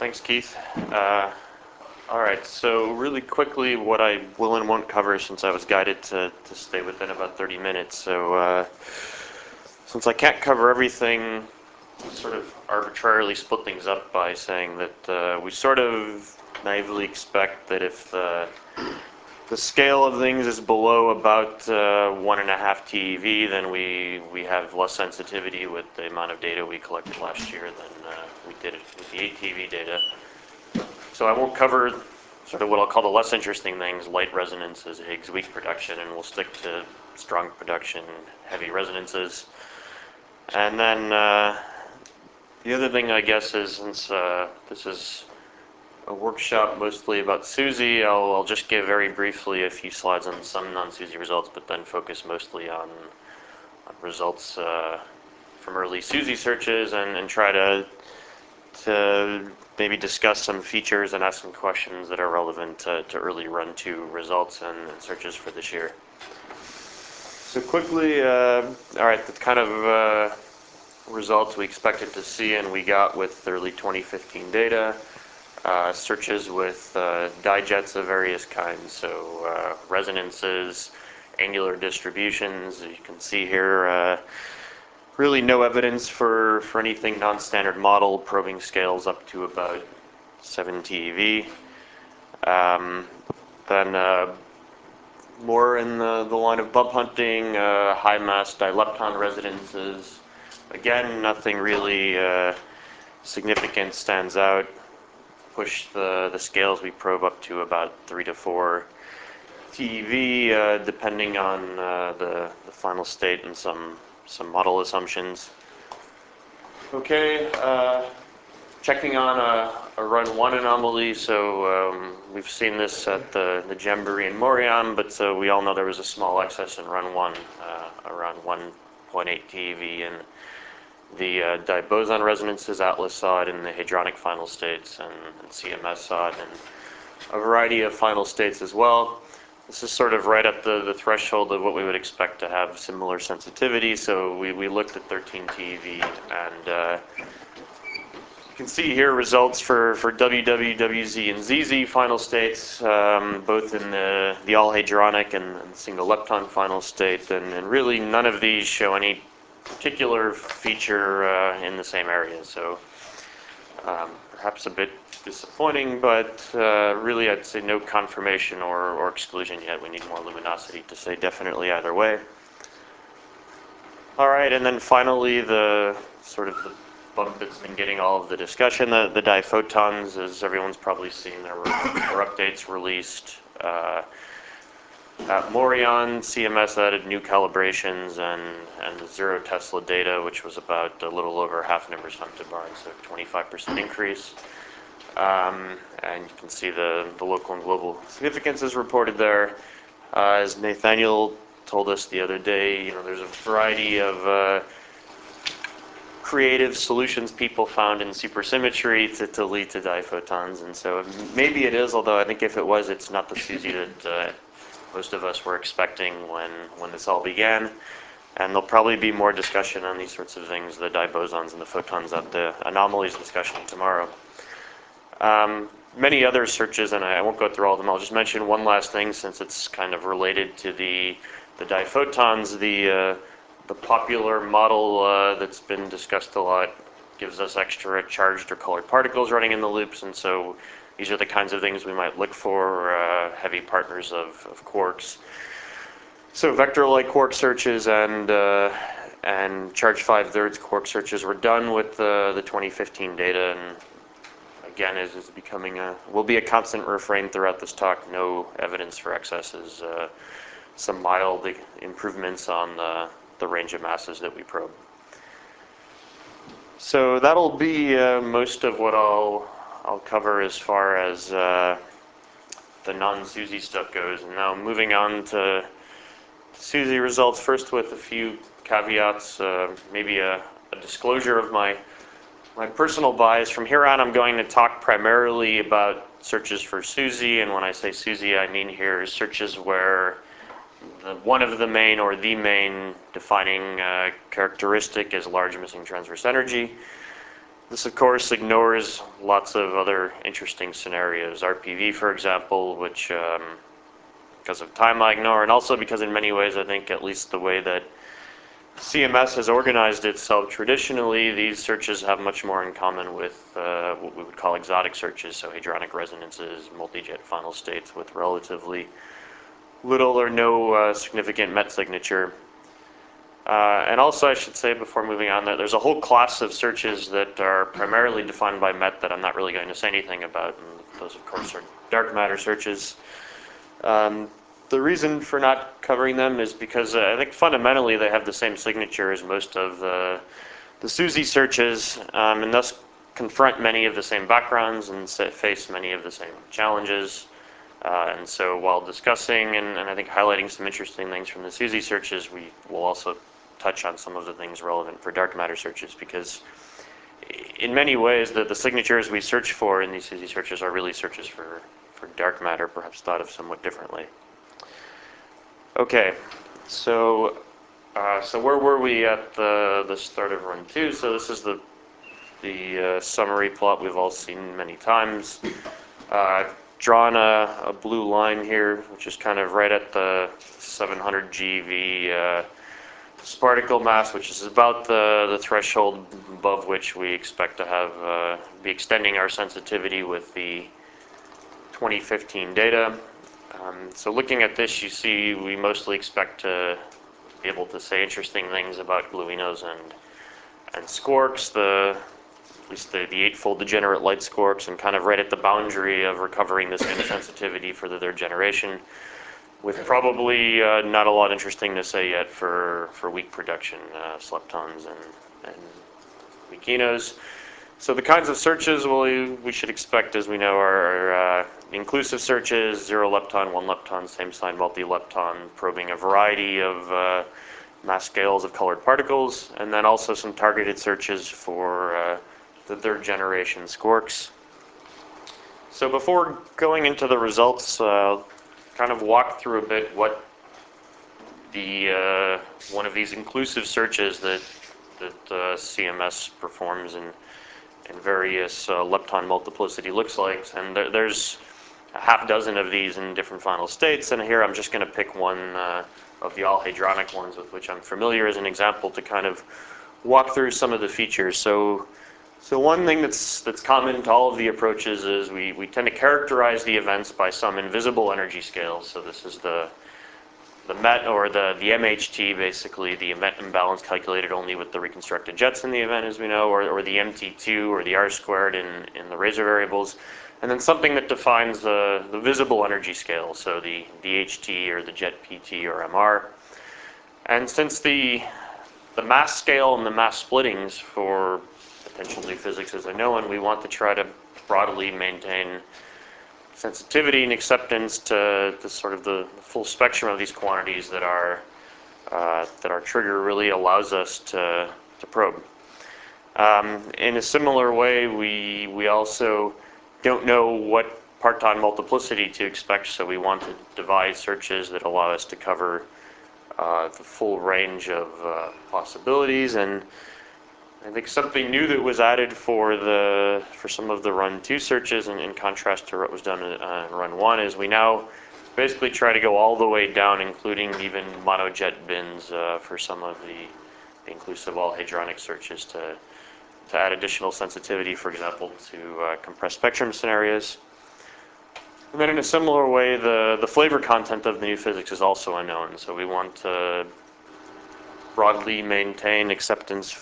Thanks, Keith. All right, so really quickly, what I will and won't cover, since I was guided to stay within about 30 minutes. So since I can't cover everything, sort of arbitrarily split things up by saying that we sort of naively expect that if the scale of things is below about 1.5 TeV, then we have less sensitivity with the amount of data we collected last year than we did with the 8 TeV data. So I won't cover sort of what I'll call the less interesting things, light resonances, Higgs weak production, and we'll stick to strong production, heavy resonances. And then the other thing, I guess, is since this is a workshop mostly about SUSY, I'll just give very briefly a few slides on some non-SUSY results, but then focus mostly on results from early SUSY searches and try to maybe discuss some features and ask some questions that are relevant to early run 2 results and searches for this year. So quickly, all right, the kind of results we expected to see and we got with early 2015 data. Searches with dijets of various kinds, so resonances, angular distributions. As you can see here, really no evidence for anything non-standard model, probing scales up to about 7 TeV. Then more in the line of bump hunting, high mass dilepton resonances. Again, nothing really significant stands out. Push the scales we probe up to about 3 to 4 TeV, depending on the final state and some model assumptions. Okay, checking on a run 1 anomaly. So we've seen this at the Jamboree and Morion, but so we all know there was a small excess in run 1, around 1.8 TeV, and the diboson resonances. Atlas saw it in the hadronic final states, and CMS saw it in a variety of final states as well. This is sort of right at the threshold of what we would expect to have similar sensitivity. So we looked at 13 TeV, and you can see here results for WW, WZ, and ZZ final states, both in the all hadronic and single lepton final state, and really none of these show any particular feature in the same area. So perhaps a bit disappointing, but really I'd say no confirmation or exclusion yet. We need more luminosity to say definitely either way. All right, and then finally the sort of the bug that's been getting all of the discussion, the diphotons. As everyone's probably seen, there were updates released at Morion. CMS added new calibrations and the 0 Tesla data, which was about a little over half an inverse femtobarn, so 25% increase. And you can see the local and global significance is reported there. As Nathaniel told us the other day, there's a variety of creative solutions people found in supersymmetry to lead to diphotons, and so maybe it is, although I think if it was, it's not the SUSY that most of us were expecting when this all began. And there'll probably be more discussion on these sorts of things, the dibosons and the photons, at the anomalies discussion tomorrow. Many other searches, and I won't go through all of them. I'll just mention one last thing since it's kind of related to the diphotons. The popular model that's been discussed a lot gives us extra charged or colored particles running in the loops, and so these are the kinds of things we might look for, heavy partners of quarks. So vector-like quark searches and charged 5/3 quark searches were done with the 2015 data, and again, is becoming will be a constant refrain throughout this talk. No evidence for excesses. Some mild improvements on the range of masses that we probe. So that'll be most of what I'll cover as far as the non-SUSY stuff goes. And now moving on to SUSY results, first with a few caveats, maybe a disclosure of my personal bias. From here on, I'm going to talk primarily about searches for SUSY, and when I say SUSY, I mean here searches where one of the main or the main defining characteristic is large missing transverse energy. This, of course, ignores lots of other interesting scenarios. RPV, for example, which, because of time, I ignore, and also because in many ways, I think at least the way that CMS has organized itself traditionally, these searches have much more in common with what we would call exotic searches, so hadronic resonances, multi-jet final states with relatively little or no significant MET signature. And also I should say before moving on that there's a whole class of searches that are primarily defined by MET that I'm not really going to say anything about, and those of course are dark matter searches. The reason for not covering them is because I think fundamentally they have the same signature as most of the SUSY searches, and thus confront many of the same backgrounds and face many of the same challenges. And so while discussing and I think highlighting some interesting things from the SUSY searches, we will also touch on some of the things relevant for dark matter searches, because in many ways the signatures we search for in these SUSY searches are really searches for dark matter, perhaps thought of somewhat differently. Okay, so where were we at the start of run 2? So this is the summary plot we've all seen many times. I've drawn a blue line here, which is kind of right at the 700 GeV particle mass, which is about the threshold above which we expect to have be extending our sensitivity with the 2015 data. So looking at this, you see we mostly expect to be able to say interesting things about gluinos and squarks, at least the eightfold degenerate light squarks, and kind of right at the boundary of recovering this kind of sensitivity for the third generation, with probably not a lot interesting to say yet for weak production sleptons and weakinos. So the kinds of searches we should expect, as we know, are inclusive searches, 0 lepton, 1 lepton, same sign, multi-lepton, probing a variety of mass scales of colored particles, and then also some targeted searches for the third generation squarks. So before going into the results, kind of walk through a bit what the one of these inclusive searches that CMS performs in various lepton multiplicity looks like. And there's a half dozen of these in different final states, and here I'm just going to pick one of the all-hadronic ones with which I'm familiar as an example to kind of walk through some of the features. So one thing that's common to all of the approaches is we tend to characterize the events by some invisible energy scale. So this is the MET, or the MHT, basically the MET imbalance calculated only with the reconstructed jets in the event, as we know, or the MT2 or the R squared in the Razor variables, and then something that defines the visible energy scale, so the HT or the jet PT or MR. And since the mass scale and the mass splittings for potential new physics as I know, and we want to try to broadly maintain sensitivity and acceptance to sort of the full spectrum of these quantities that our trigger really allows us to probe. In a similar way, we also don't know what parton multiplicity to expect, so we want to devise searches that allow us to cover the full range of possibilities. And I think something new that was added for some of the run 2 searches, in contrast to what was done in run 1, is we now basically try to go all the way down, including even monojet bins for some of the inclusive all-hadronic searches to add additional sensitivity, for example, to compressed spectrum scenarios. And then in a similar way, the flavor content of the new physics is also unknown, so we want to broadly maintain acceptance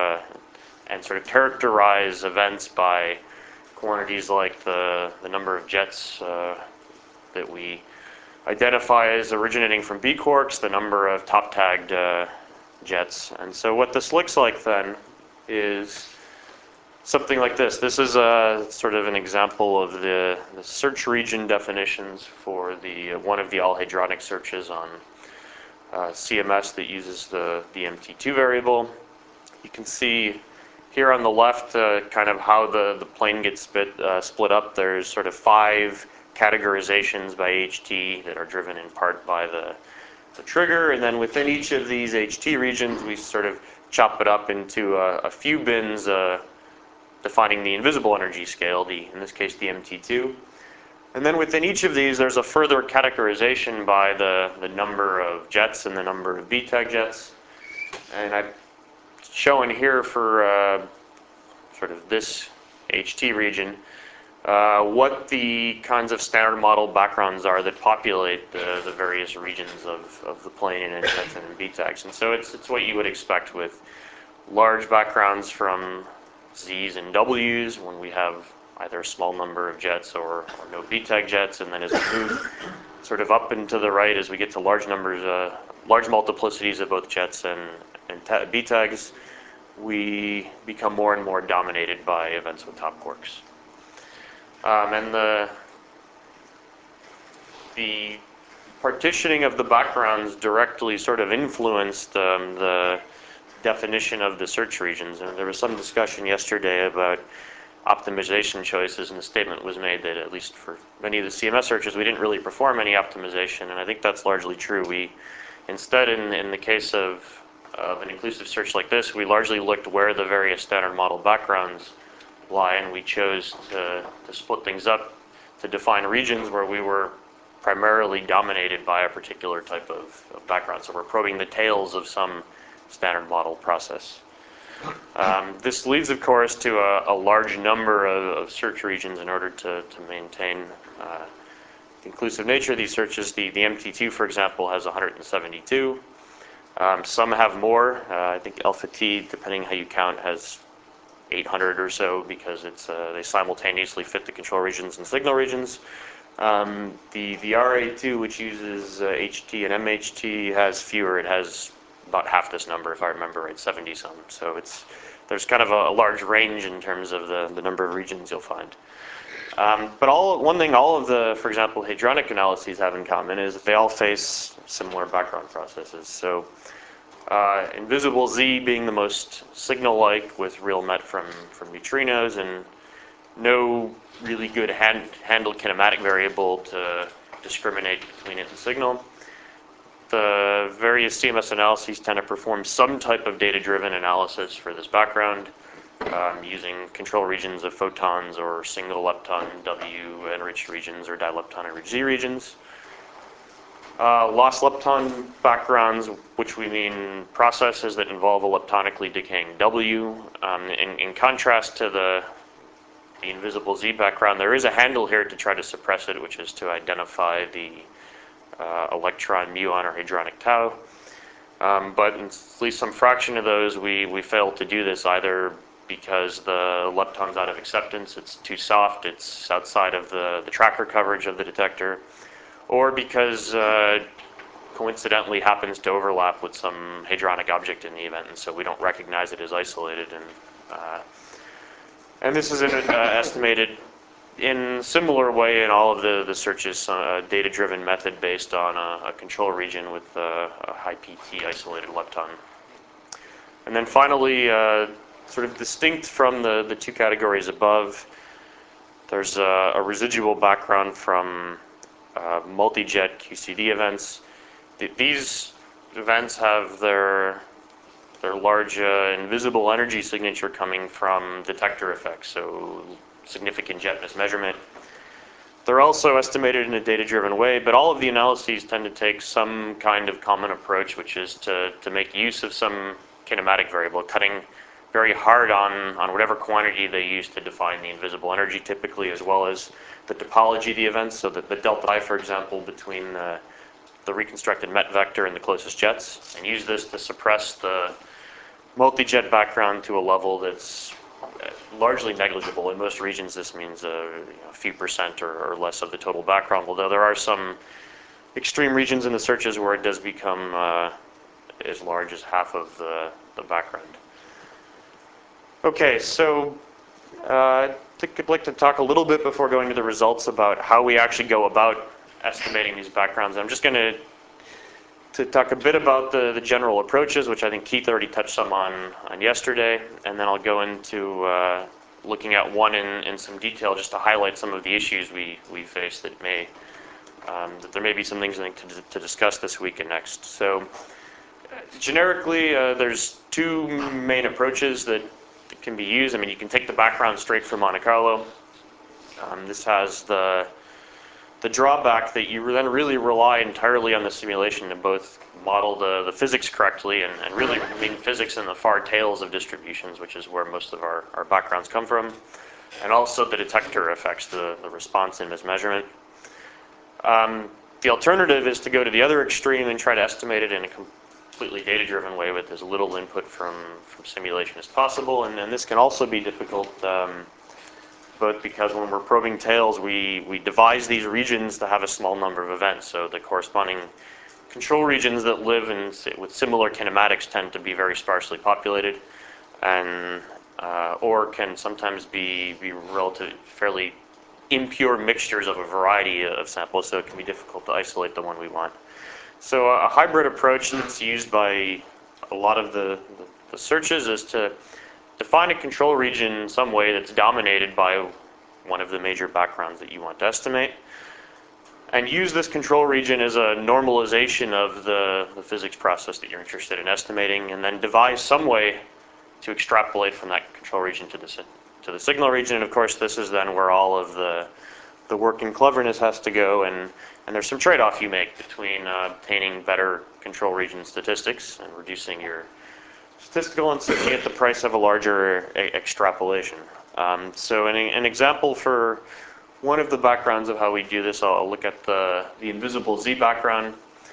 and sort of characterize events by quantities like the number of jets that we identify as originating from B quarks, the number of top tagged jets. And so what this looks like then is something like this. This is sort of an example of the search region definitions for one of the all-hadronic searches on CMS that uses the MT2 variable. You can see here on the left kind of how the plane gets split up. There's sort of 5 categorizations by HT that are driven in part by the trigger, and then within each of these HT regions we sort of chop it up into a few bins defining the invisible energy scale, in this case the MT2. And then within each of these, there's a further categorization by the number of jets and the number of BTEG jets. And I've shown here for sort of this HT region what the kinds of standard model backgrounds are that populate the various regions of the plane and jets and BTEGs. And so it's what you would expect with large backgrounds from Z's and W's when we have either a small number of jets or no BTEG jets, and then as we move sort of up and to the right as we get to large numbers, large multiplicities of both jets and BTEGs, we become more and more dominated by events with top quarks. And the partitioning of the backgrounds directly sort of influenced the definition of the search regions. And there was some discussion yesterday about optimization choices, and the statement was made that at least for many of the CMS searches, we didn't really perform any optimization, and I think that's largely true. We instead, in the case of an inclusive search like this, we largely looked where the various standard model backgrounds lie, and we chose to split things up to define regions where we were primarily dominated by a particular type of background. So we're probing the tails of some standard model process. This leads, of course, to a large number of search regions in order to maintain the inclusive nature of these searches. The MT2, for example, has 172. Some have more. I think Alpha T, depending how you count, has 800 or so because they simultaneously fit the control regions and signal regions. The RA2, which uses HT and MHT, has fewer. It has about half this number, if I remember right, 70 some. So there's kind of a large range in terms of the number of regions you'll find. But one thing all of the, for example, hadronic analyses have in common is that they all face similar background processes. So invisible Z being the most signal-like with real met from neutrinos and no really good handled kinematic variable to discriminate between it and signal. The various CMS analyses tend to perform some type of data-driven analysis for this background using control regions of photons or single lepton W enriched regions or dilepton enriched Z regions. Lost lepton backgrounds, which we mean processes that involve a leptonically decaying W. In contrast to the invisible Z background, there is a handle here to try to suppress it, which is to identify the electron muon or hadronic tau. But in at least some fraction of those, we fail to do this either because the lepton's out of acceptance, it's too soft, it's outside of the tracker coverage of the detector, or because coincidentally happens to overlap with some hadronic object in the event, and so we don't recognize it as isolated. And this is estimated in similar way in all of the searches, data-driven method based on a control region with a high PT isolated lepton. And then finally, sort of distinct from the two categories above, there's a residual background from multi-jet QCD events. These events have their large invisible energy signature coming from detector effects, so significant jet mismeasurement. They're also estimated in a data-driven way, but all of the analyses tend to take some kind of common approach, which is to make use of some kinematic variable, cutting very hard on whatever quantity they use to define the invisible energy typically, as well as the topology of the events, so that the delta I, for example, between the reconstructed met vector and the closest jets, and use this to suppress the multi-jet background to a level that's largely negligible. In most regions, this means a few percent or less of the total background, although there are some extreme regions in the searches where it does become as large as half of the background. Okay, so I think I'd like to talk a little bit before going to the results about how we actually go about estimating these backgrounds. I'm just going to talk a bit about the general approaches, which I think Keith already touched some on yesterday, and then I'll go into looking at one in some detail just to highlight some of the issues we face that there may be some things I think to discuss this week and next. So generically, there's two main approaches that that can be used. I mean, you can take the background straight from Monte Carlo. This has the drawback that you then really rely entirely on the simulation to both model the physics correctly and really mean physics in the far tails of distributions, which is where most of our backgrounds come from, and also the detector affects the response in mismeasurement. The alternative is to go to the other extreme and try to estimate it in a completely data-driven way with as little input from simulation as possible, and this can also be difficult, both because when we're probing tails, we devise these regions to have a small number of events, so the corresponding control regions that live with similar kinematics tend to be very sparsely populated, and or can sometimes be fairly impure mixtures of a variety of samples, so it can be difficult to isolate the one we want. So a hybrid approach that's used by a lot of the searches is to define a control region in some way that's dominated by one of the major backgrounds that you want to estimate, and use this control region as a normalization of the physics process that you're interested in estimating, and then devise some way to extrapolate from that control region to the signal region. And of course, this is then where all of the work and cleverness has to go, and there's some trade-off you make between obtaining better control region statistics and reducing your statistical uncertainty at the price of a larger extrapolation. So an example for one of the backgrounds of how we do this, I'll look at the invisible Z background.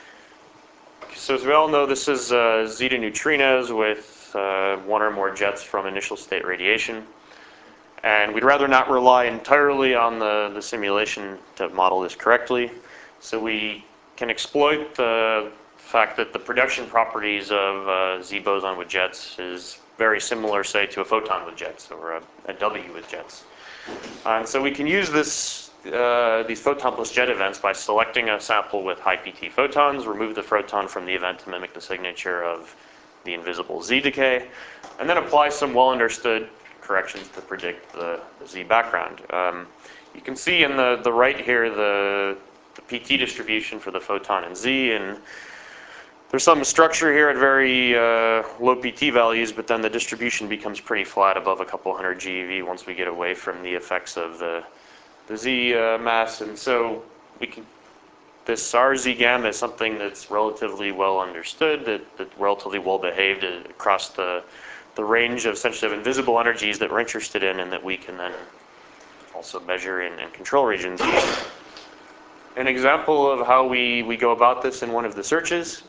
So as we all know, this is zeta neutrinos with one or more jets from initial state radiation. And we'd rather not rely entirely on the simulation to model this correctly. So we can exploit the fact that the production properties of Z boson with jets is very similar, say, to a photon with jets or a W with jets. And so we can use these photon plus jet events by selecting a sample with high PT photons, remove the photon from the event to mimic the signature of the invisible Z decay, and then apply some well-understood corrections to predict the Z background. You can see in the right here the PT distribution for the photon and Z, and there's some structure here at very low PT values, but then the distribution becomes pretty flat above a couple hundred GeV once we get away from the effects of the Z mass. And so this RZ gamma is something that's relatively well understood, that's relatively well behaved across the range of sensitive invisible energies that we're interested in, and that we can then also measure in control regions. An example of how we go about this in one of the searches.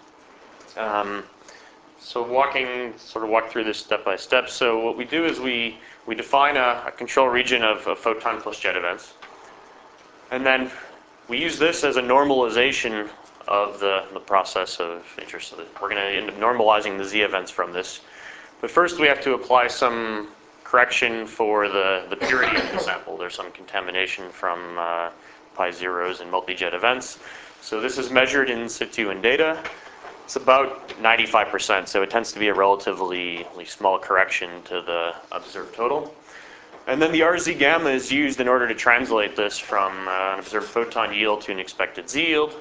So walk through this step by step. So what we do is we define a control region of photon plus jet events, and then we use this as a normalization of the process of interest. So we're going to end up normalizing the Z events from this. But first we have to apply some correction for the purity of the sample. There's some contamination from pi zeros and multi-jet events. So this is measured in situ in data. It's about 95%, so it tends to be a relatively small correction to the observed total. And then the RZ gamma is used in order to translate this from an observed photon yield to an expected Z yield.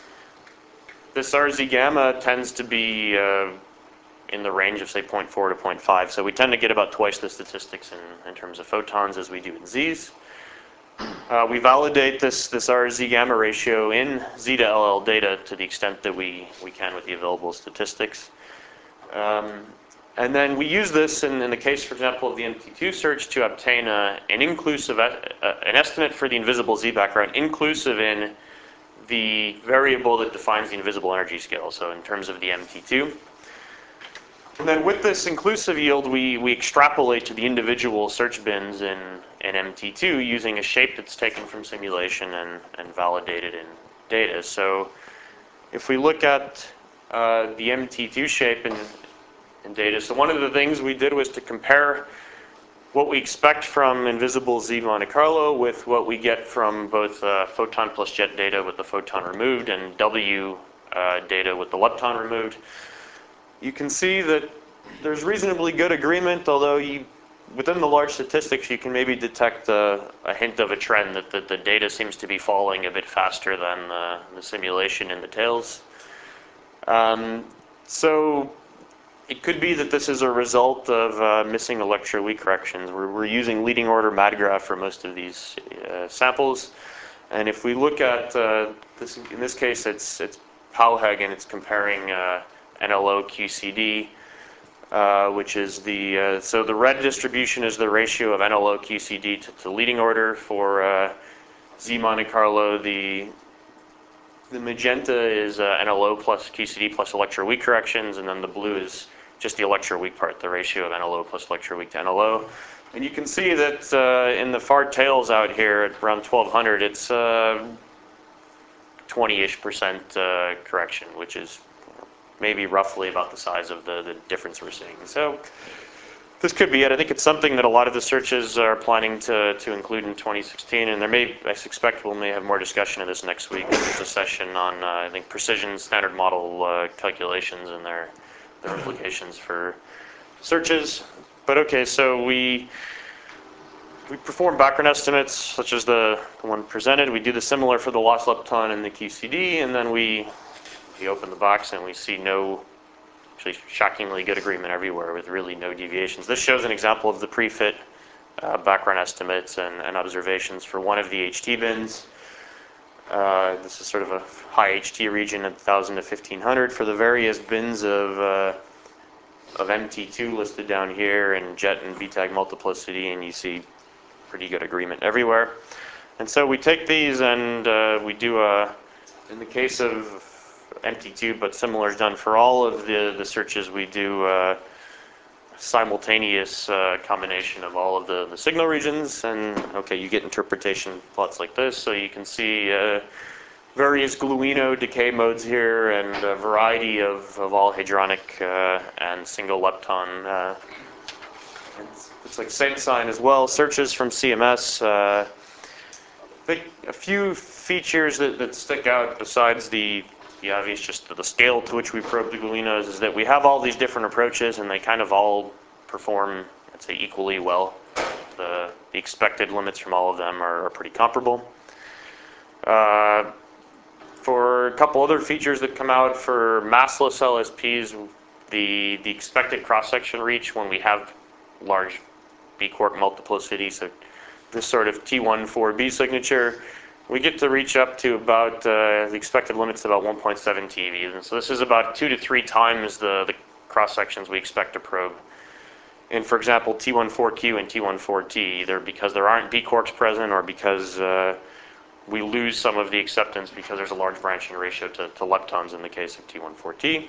This RZ gamma tends to be in the range of, say, 0.4 to 0.5, so we tend to get about twice the statistics in terms of photons as we do in Zs. We validate this RZ gamma ratio in Z to LL data to the extent that we can with the available statistics. And then we use this in the case, for example, of the MT2 search to obtain an estimate for the invisible Z background inclusive in the variable that defines the invisible energy scale, so in terms of the MT2. And then with this inclusive yield, we extrapolate to the individual search bins in MT2 using a shape that's taken from simulation and validated in data. So if we look at the MT2 shape in data, so one of the things we did was to compare what we expect from invisible Z Monte Carlo with what we get from both photon plus jet data with the photon removed and W data with the lepton removed. You can see that there's reasonably good agreement, although within the large statistics you can maybe detect a hint of a trend that the data seems to be falling a bit faster than the simulation in the tails. So It could be that this is a result of missing electroweak corrections. We're using leading order MADGRAPH for most of these samples. And if we look at this, in this case, it's Pauheg, and it's comparing NLO QCD, which is the, so the red distribution is the ratio of NLO QCD to leading order for Z Monte Carlo. The magenta is NLO plus QCD plus electroweak corrections, and then the blue is just the electroweak part, the ratio of NLO plus electroweak to NLO. And you can see that in the far tails out here at around 1200, it's 20-ish% correction, which is maybe roughly about the size of the difference we're seeing. So this could be it. I think it's something that a lot of the searches are planning to include in 2016, and there may, I suspect we may have more discussion of this next week. There's a session on, I think, precision standard model calculations and their implications for searches. But okay, so we perform background estimates, such as the one presented. We do the similar for the loss lepton and the QCD, and then we open the box and we see no, actually shockingly good agreement everywhere with really no deviations. This shows an example of the pre-fit background estimates and observations for one of the HT bins. This is sort of a high HT region at 1,000 to 1,500 for the various bins of MT2 listed down here, and jet and VTAG multiplicity, and you see pretty good agreement everywhere. And so we take these and we do in the case of MT2, but similar is done for all of the searches, we do simultaneous combination of all of the signal regions, and okay, you get interpretation plots like this, so you can see various gluino decay modes here and a variety of all hadronic and single lepton. It's like same sign as well. Searches from CMS. I think a few features that stick out besides the obvious, just the scale to which we probe the gluinos, is that we have all these different approaches and they kind of all perform, I'd say, equally well. The expected limits from all of them are pretty comparable. For a couple other features that come out for massless LSPs, the expected cross-section reach when we have large B-quark multiplicity, so this sort of T14B signature, we get to reach up to about, the expected limits about 1.7 TeV. And so this is about 2 to 3 times the cross-sections we expect to probe. And for example, T14Q and T14T, either because there aren't B-quarks present or because we lose some of the acceptance because there's a large branching ratio to leptons in the case of T14T.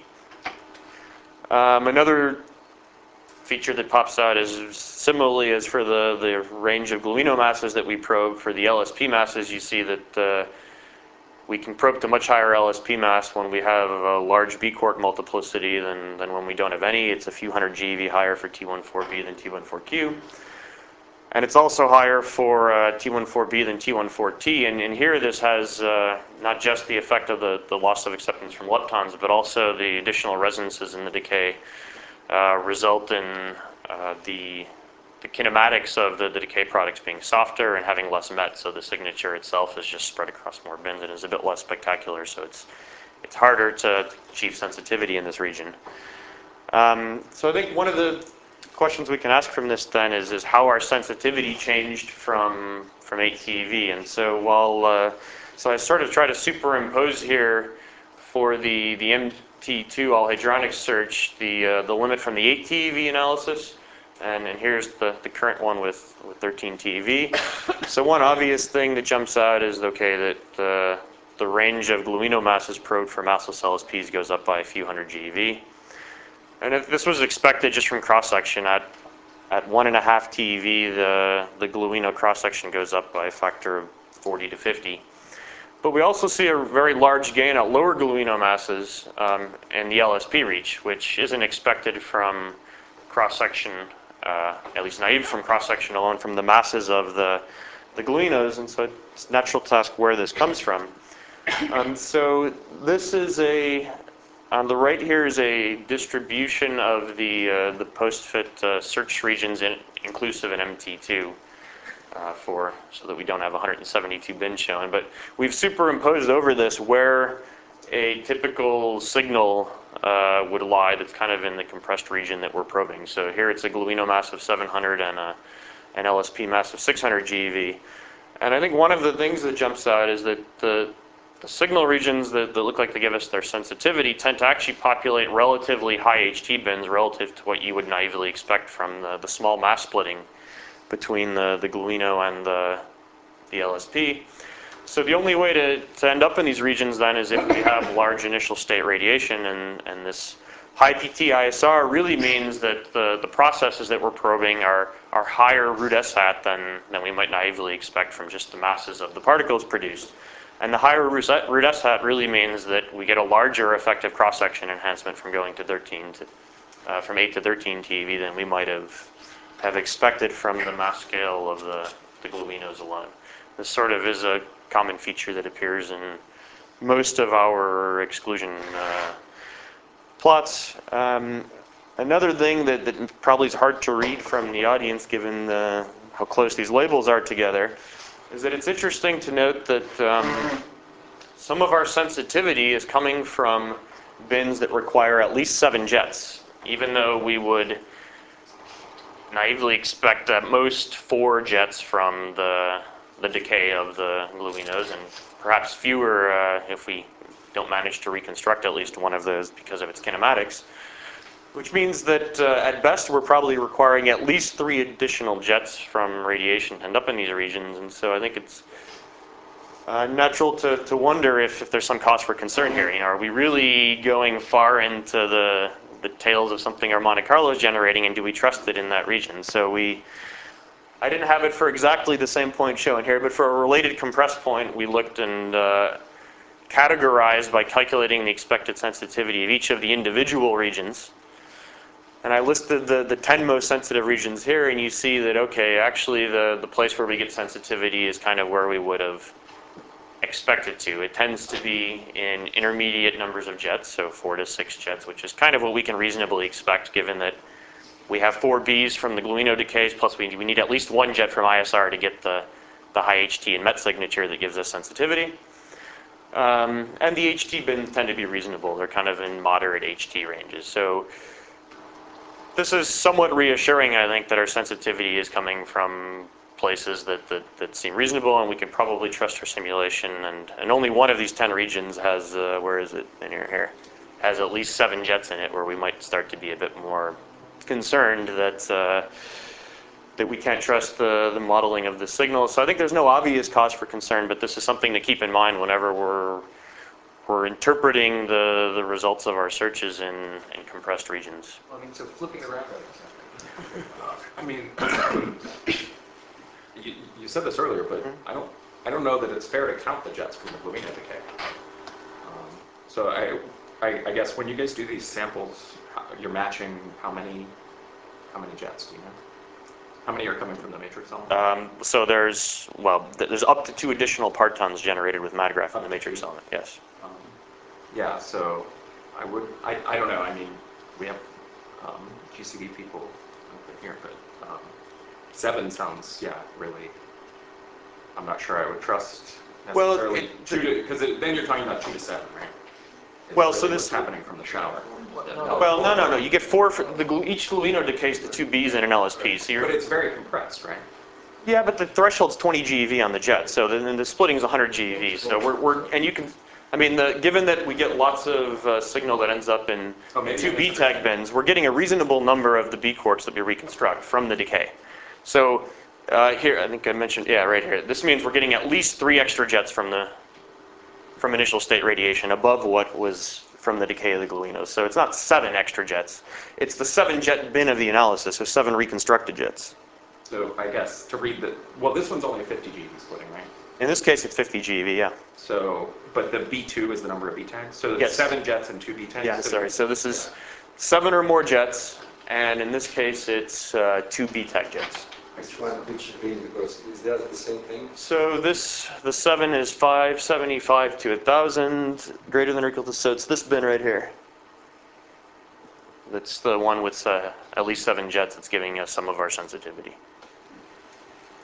Another feature that pops out is similarly as for the range of gluino masses that we probe. For the LSP masses, you see that we can probe to much higher LSP mass when we have a large B-quark multiplicity than when we don't have any. It's a few hundred GeV higher for T14B than T14Q. And it's also higher for T14B than T14T. And here this has not just the effect of the loss of acceptance from leptons, but also the additional resonances in the decay result in the kinematics of the decay products being softer and having less met, so the signature itself is just spread across more bins and is a bit less spectacular, so it's harder to achieve sensitivity in this region. So I think one of the questions we can ask from this then is how our sensitivity changed from 8 TeV. And so while so I sort of try to superimpose here for the MT2 all hadronic search the limit from the 8 TeV analysis, and here's the current one with 13 TeV. So one obvious thing that jumps out is okay that the range of gluino masses probed for massless LSPs goes up by a few hundred GeV. And if this was expected just from cross-section, at 1.5 TeV, the gluino cross-section goes up by a factor of 40 to 50. But we also see a very large gain at lower gluino masses in the LSP reach, which isn't expected from cross-section, at least naive from cross-section alone, from the masses of the gluinos, and so it's natural to ask where this comes from. So this is on the right here is a distribution of the post-fit search regions inclusive in MT2 so that we don't have 172 bins shown. But we've superimposed over this where a typical signal would lie that's kind of in the compressed region that we're probing. So here it's a gluino mass of 700 and an LSP mass of 600 GeV. And I think one of the things that jumps out is that the signal regions that look like they give us their sensitivity tend to actually populate relatively high HT bins relative to what you would naively expect from the small mass splitting between the gluino and the LSP. So the only way to end up in these regions then is if we have large initial state radiation, and this high PT ISR really means that the processes that we're probing are higher root S hat than we might naively expect from just the masses of the particles produced. And the higher root S hat really means that we get a larger effective cross-section enhancement from going to 13 to, from 8 to 13 TeV than we might have expected from the mass scale of the gluinos alone. This sort of is a common feature that appears in most of our exclusion plots. Another thing that probably is hard to read from the audience given how close these labels are together is that it's interesting to note that some of our sensitivity is coming from bins that require at least 7 jets, even though we would naively expect at most 4 jets from the decay of the gluinos, and perhaps fewer if we don't manage to reconstruct at least one of those because of its kinematics. Which means that at best we're probably requiring at least 3 additional jets from radiation to end up in these regions, and so I think it's natural to wonder if there's some cause for concern here. You know, are we really going far into the tails of something our Monte Carlo is generating, and do we trust it in that region? So I didn't have it for exactly the same point shown here, but for a related compressed point, we looked and categorized by calculating the expected sensitivity of each of the individual regions. And I listed the 10 most sensitive regions here, and you see that, okay, actually the place where we get sensitivity is kind of where we would have expected to. It tends to be in intermediate numbers of jets, so 4 to 6 jets, which is kind of what we can reasonably expect given that we have 4 Bs from the gluino decays, plus we need at least 1 jet from ISR to get the high HT and MET signature that gives us sensitivity. And the HT bins tend to be reasonable. They're kind of in moderate HT ranges. So this is somewhat reassuring, I think, that our sensitivity is coming from places that seem reasonable, and we can probably trust our simulation. And only one of these 10 regions has, where is it in here, has at least 7 jets in it, where we might start to be a bit more concerned that we can't trust the modeling of the signal. So I think there's no obvious cause for concern, but this is something to keep in mind whenever we're interpreting the results of our searches in compressed regions. Well, I mean, so flipping around, I mean, you said this earlier, but I don't know that it's fair to count the jets from the gluino decay. So I guess when you guys do these samples, you're matching how many jets, do you know? How many are coming from the matrix element? So there's up to 2 additional partons generated with MADGRAPH in the matrix element, yes. Yeah, so I don't know, I mean, we have GCD people here, but 7 sounds, yeah, really, I'm not sure I would trust necessarily, because then you're talking about 2 to 7, right? Well, really so this what's happening from the shower. Well, no. You get 4 each gluino decays to 2 Bs and an LSP. So but it's very compressed, right? Yeah, but the threshold's 20 GeV on the jet, so then the splitting is 100 GeV. So and you can, I mean, given that we get lots of signal that ends up in 2 B tag bins, we're getting a reasonable number of the B quarks that we reconstruct from the decay. So here, I think I mentioned, yeah, right here. This means we're getting at least 3 extra jets from initial state radiation above what was from the decay of the gluinos. So it's not 7 extra jets. It's the 7 jet bin of the analysis, so 7 reconstructed jets. So I guess to read well, this one's only 50 GeV splitting, right? In this case, it's 50 GeV, yeah. So, but the B2 is the number of B tags? So yes. 7 jets and 2 B tags? Yeah, sorry. So this is 7 or more jets, and in this case, it's 2 B tag jets. Which bin, because is that the same thing? So the 7 is 575 to 1,000, greater than or equal to, so it's this bin right here. That's the one with at least 7 jets that's giving us some of our sensitivity.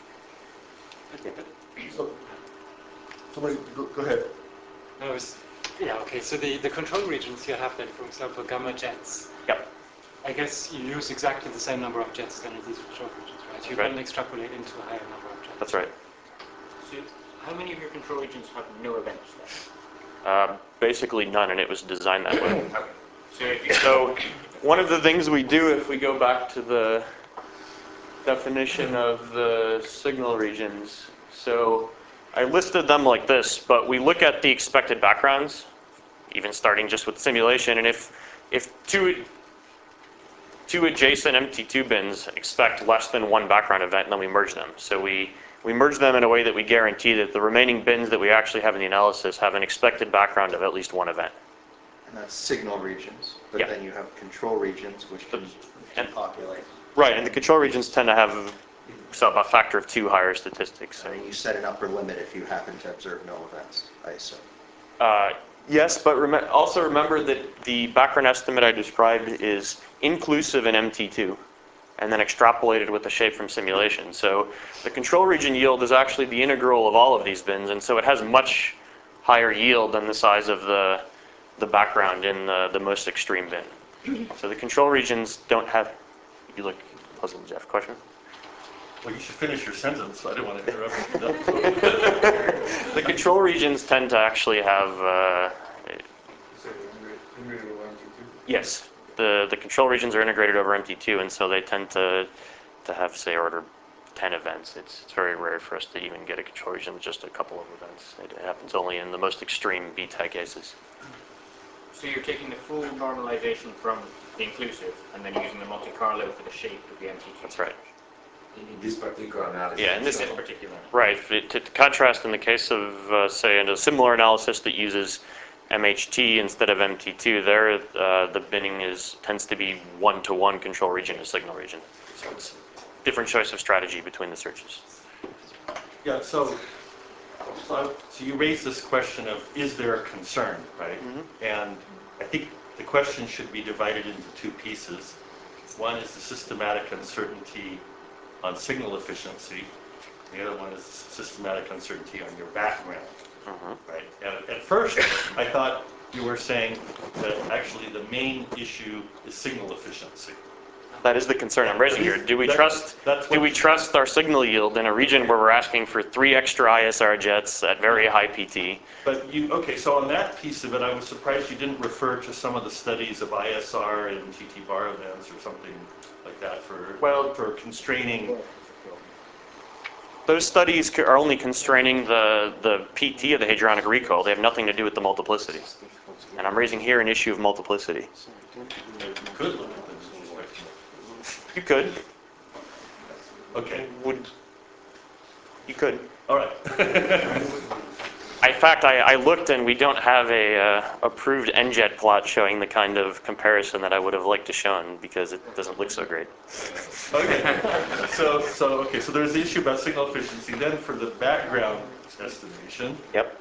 So, somebody, go ahead. I was Yeah, okay, so the control regions you have then, for example, gamma jets, Yep. I guess you use exactly the same number of jets than in these control regions, right? You Right. can extrapolate into a higher number of jets. That's right. So how many of your control regions have no events then? Basically none, and it was designed that way. Okay. So if you So one of the things we do, if we go back to the definition of the signal regions, so I listed them like this, but we look at the expected backgrounds, even starting just with simulation, and if two adjacent MT2 bins expect less than one background event, then we merge them. So we merge them in a way that we guarantee that the remaining bins that we actually have in the analysis have an expected background of at least one event. And that's signal regions, but Yeah. then you have control regions, which can And- depopulate. Right, and the control regions tend to have a factor of 2 higher statistics. So. And you set an upper limit if you happen to observe no events, I assume. Yes, but also remember that the background estimate I described is inclusive in MT2 and then extrapolated with the shape from simulation. So the control region yield is actually the integral of all of these bins, and so it has much higher yield than the size of the background in the most extreme bin. So the control regions don't have... You look puzzled, Jeff. Question? Well, you should finish your sentence. I didn't want to interrupt you. The control regions tend to actually have... Yes, the control regions are integrated over MT2, and so they tend to have, say, order 10 events. It's very rare for us to even get a control region with just a couple of events. It happens only in the most extreme BTAG cases. So you're taking the full normalization from the inclusive and then using the Monte Carlo for the shape of the MT2. That's right. In this particular analysis. Yeah, in this particular. Right. To contrast, in the case of, say, in a similar analysis that uses MHT instead of MT2, there the binning tends to be 1-to-1 control region to signal region. So it's different choice of strategy between the searches. Yeah, so you raised this question of, is there a concern, right? Mm-hmm. And I think the question should be divided into 2 pieces. One is the systematic uncertainty on signal efficiency. The other one is systematic uncertainty on your background, right? And at first, I thought you were saying that actually the main issue is signal efficiency. That is the concern I'm raising here. Do we That's trust our signal yield in a region where we're asking for 3 extra ISR jets at very high PT? But okay, so on that piece of it, I was surprised you didn't refer to some of the studies of ISR and TT bar events or something like that for constraining. Those studies are only constraining the PT of the hadronic recoil. They have nothing to do with the multiplicity. And I'm raising here an issue of multiplicity. You could look at things in this way. You could. Okay. You could. All right. In fact, I looked and we don't have a approved NJET plot showing the kind of comparison that I would have liked to shown because it doesn't look so great. Okay. So there's the issue about signal efficiency. Then for the background estimation, Yep.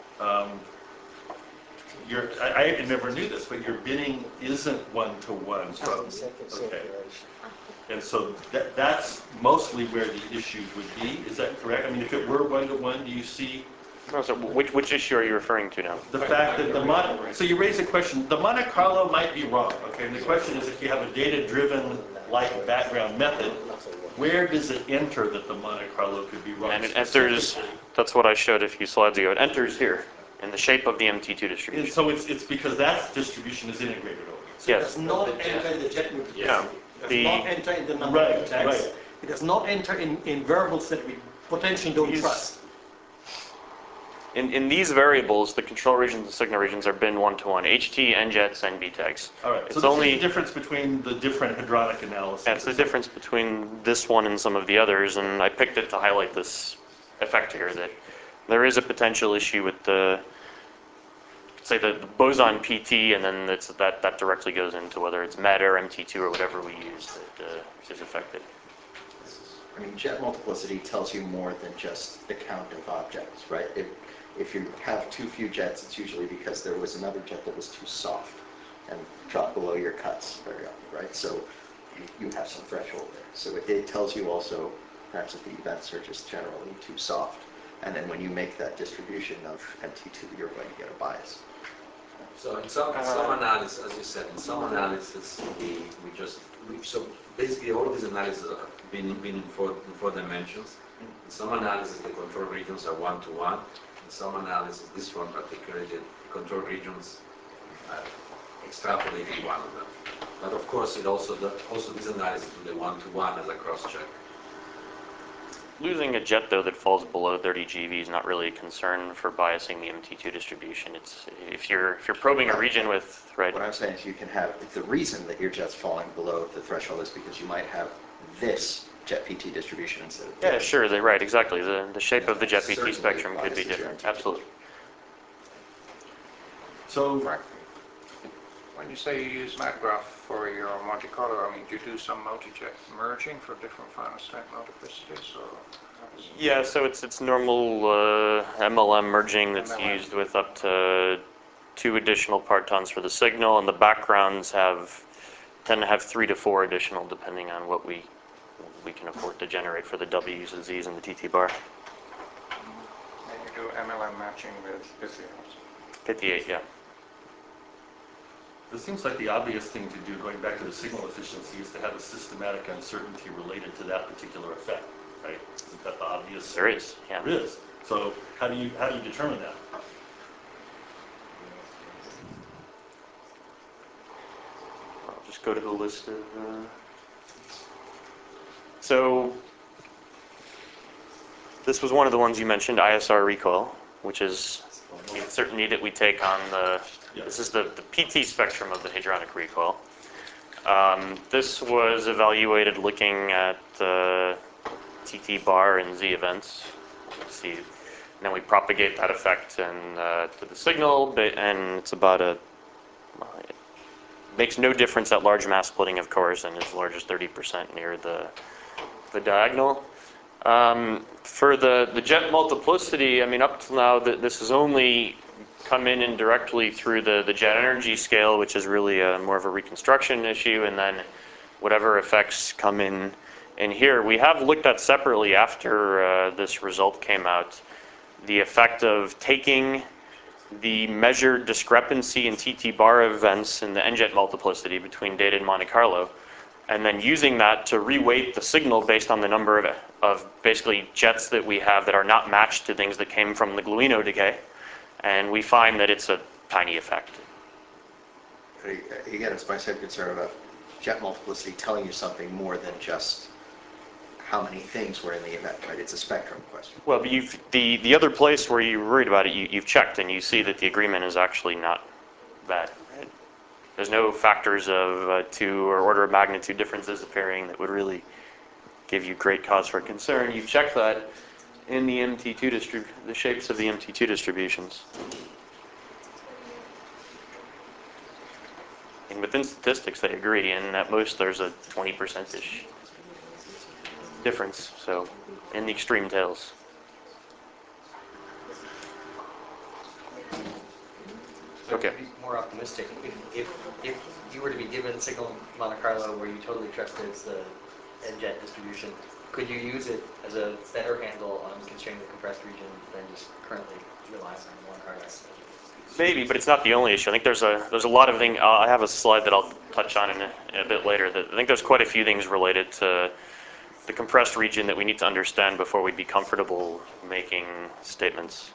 I never knew this, but your binning isn't 1-to-1. Okay. And so that's mostly where the issues would be. Is that correct? I mean, if it were 1-to-1, do you see So which issue are you referring to now? the fact that so you raise a question, the Monte Carlo might be wrong, okay? And the question is, if you have a data-driven like background method, where does it enter that the Monte Carlo could be wrong? And it enters, that's what I showed a few slides ago, it enters here in the shape of the MT2 And distribution. so it's because that distribution is integrated over. So it Yes. does not enter in the jet multiplicity. No. It does not enter in the number of jets. Right. It does not enter in variables that we potentially don't trust. In these variables, the control regions and signal regions are bin 1-to-1, HT, NJETs, and BTAGs. All right. It's So this only is the difference between the different hadronic analyses. that's the difference between this one and some of the others, and I picked it to highlight this effect here, that there is a potential issue with the boson PT, and then that directly goes into whether it's MET or MT2 or whatever we use that is affected. I mean, jet multiplicity tells you more than just the count of objects, right? If you have too few jets, it's usually because there was another jet that was too soft and dropped below your cuts very often, right? So you have some threshold there. So it tells you also perhaps that the events are just generally too soft. And then when you make that distribution of MT2, you're going to get a bias. So in some analysis, as you said, in some analysis, so basically all of these analyses have been in four dimensions. In some analysis, the control regions are one-to-one. In some analysis, this one particularly, the control regions extrapolate one of them. But of course, it also this analysis do the one-to-one as a cross-check. Losing a jet, though, that falls below 30 GeV is not really a concern for biasing the MT2 distribution. It's if you're probing a region with, right? What I'm saying is you can have, the reason that your jet's falling below the threshold is because you might have this jet PT distribution instead of Yeah, this. sure, right, exactly. The shape of the jet PT Certainly spectrum could be biases your different, MT2. absolutely. So, Frank, when you say you use MapGraph for your Monte Carlo, I mean, do you do some multi-jet merging for different final state multiplicities, or how does it? Yeah, so it's normal MLM merging that's MLM. used with up to 2 additional partons for the signal, and the backgrounds tend to have 3 to 4 additional, depending on what we can afford to generate for the W's and Z's and the TT bar. And you do MLM matching with zeros. 58, yeah. it seems like the obvious thing to do, going back to the signal efficiency, is to have a systematic uncertainty related to that particular effect, right? Isn't that the obvious? There is, yeah. There is. So how do you determine that? I'll just go to the list of... So this was one of the ones you mentioned, ISR recoil, which is the uncertainty that we take on the... This is the PT spectrum of the hadronic recoil. This was evaluated looking at TT bar and Z events. Let's see. And then we propagate that effect to the signal, and it's about it makes no difference at large mass splitting, of course, and as large as 30% near the diagonal. For the jet multiplicity, I mean, up till now, this has only come in indirectly through the jet energy scale, which is really more of a reconstruction issue, and then whatever effects come in here. We have looked at separately after this result came out, the effect of taking the measured discrepancy in TT bar events in the NJet multiplicity between data and Monte Carlo, and then using that to reweight the signal based on the number of basically jets that we have that are not matched to things that came from the Gluino decay. And we find that it's a tiny effect. Again, it's my same concern about jet multiplicity telling you something more than just how many things were in the event, right? It's a spectrum question. Well, but the other place where you were worried about it, you've checked, and you see that the agreement is actually not bad. Right? There's no factors of 2 or order of magnitude differences appearing that would really give you great cause for concern. You've checked that in the MT2 the shapes of the MT2 distributions. And within statistics, they agree, and at most there's a 20%-ish difference, so in the extreme tails. Okay. To be more optimistic, if you were to be given signal Monte Carlo where you totally trusted the NJet distribution, could you use it as a better handle on constraining the compressed region than just currently relying on the Monte Carlo estimate? Maybe, but it's not the only issue. I think there's a lot of things. I have a slide that I'll touch on in a bit later. That I think there's quite a few things related to the compressed region that we need to understand before we'd be comfortable making statements.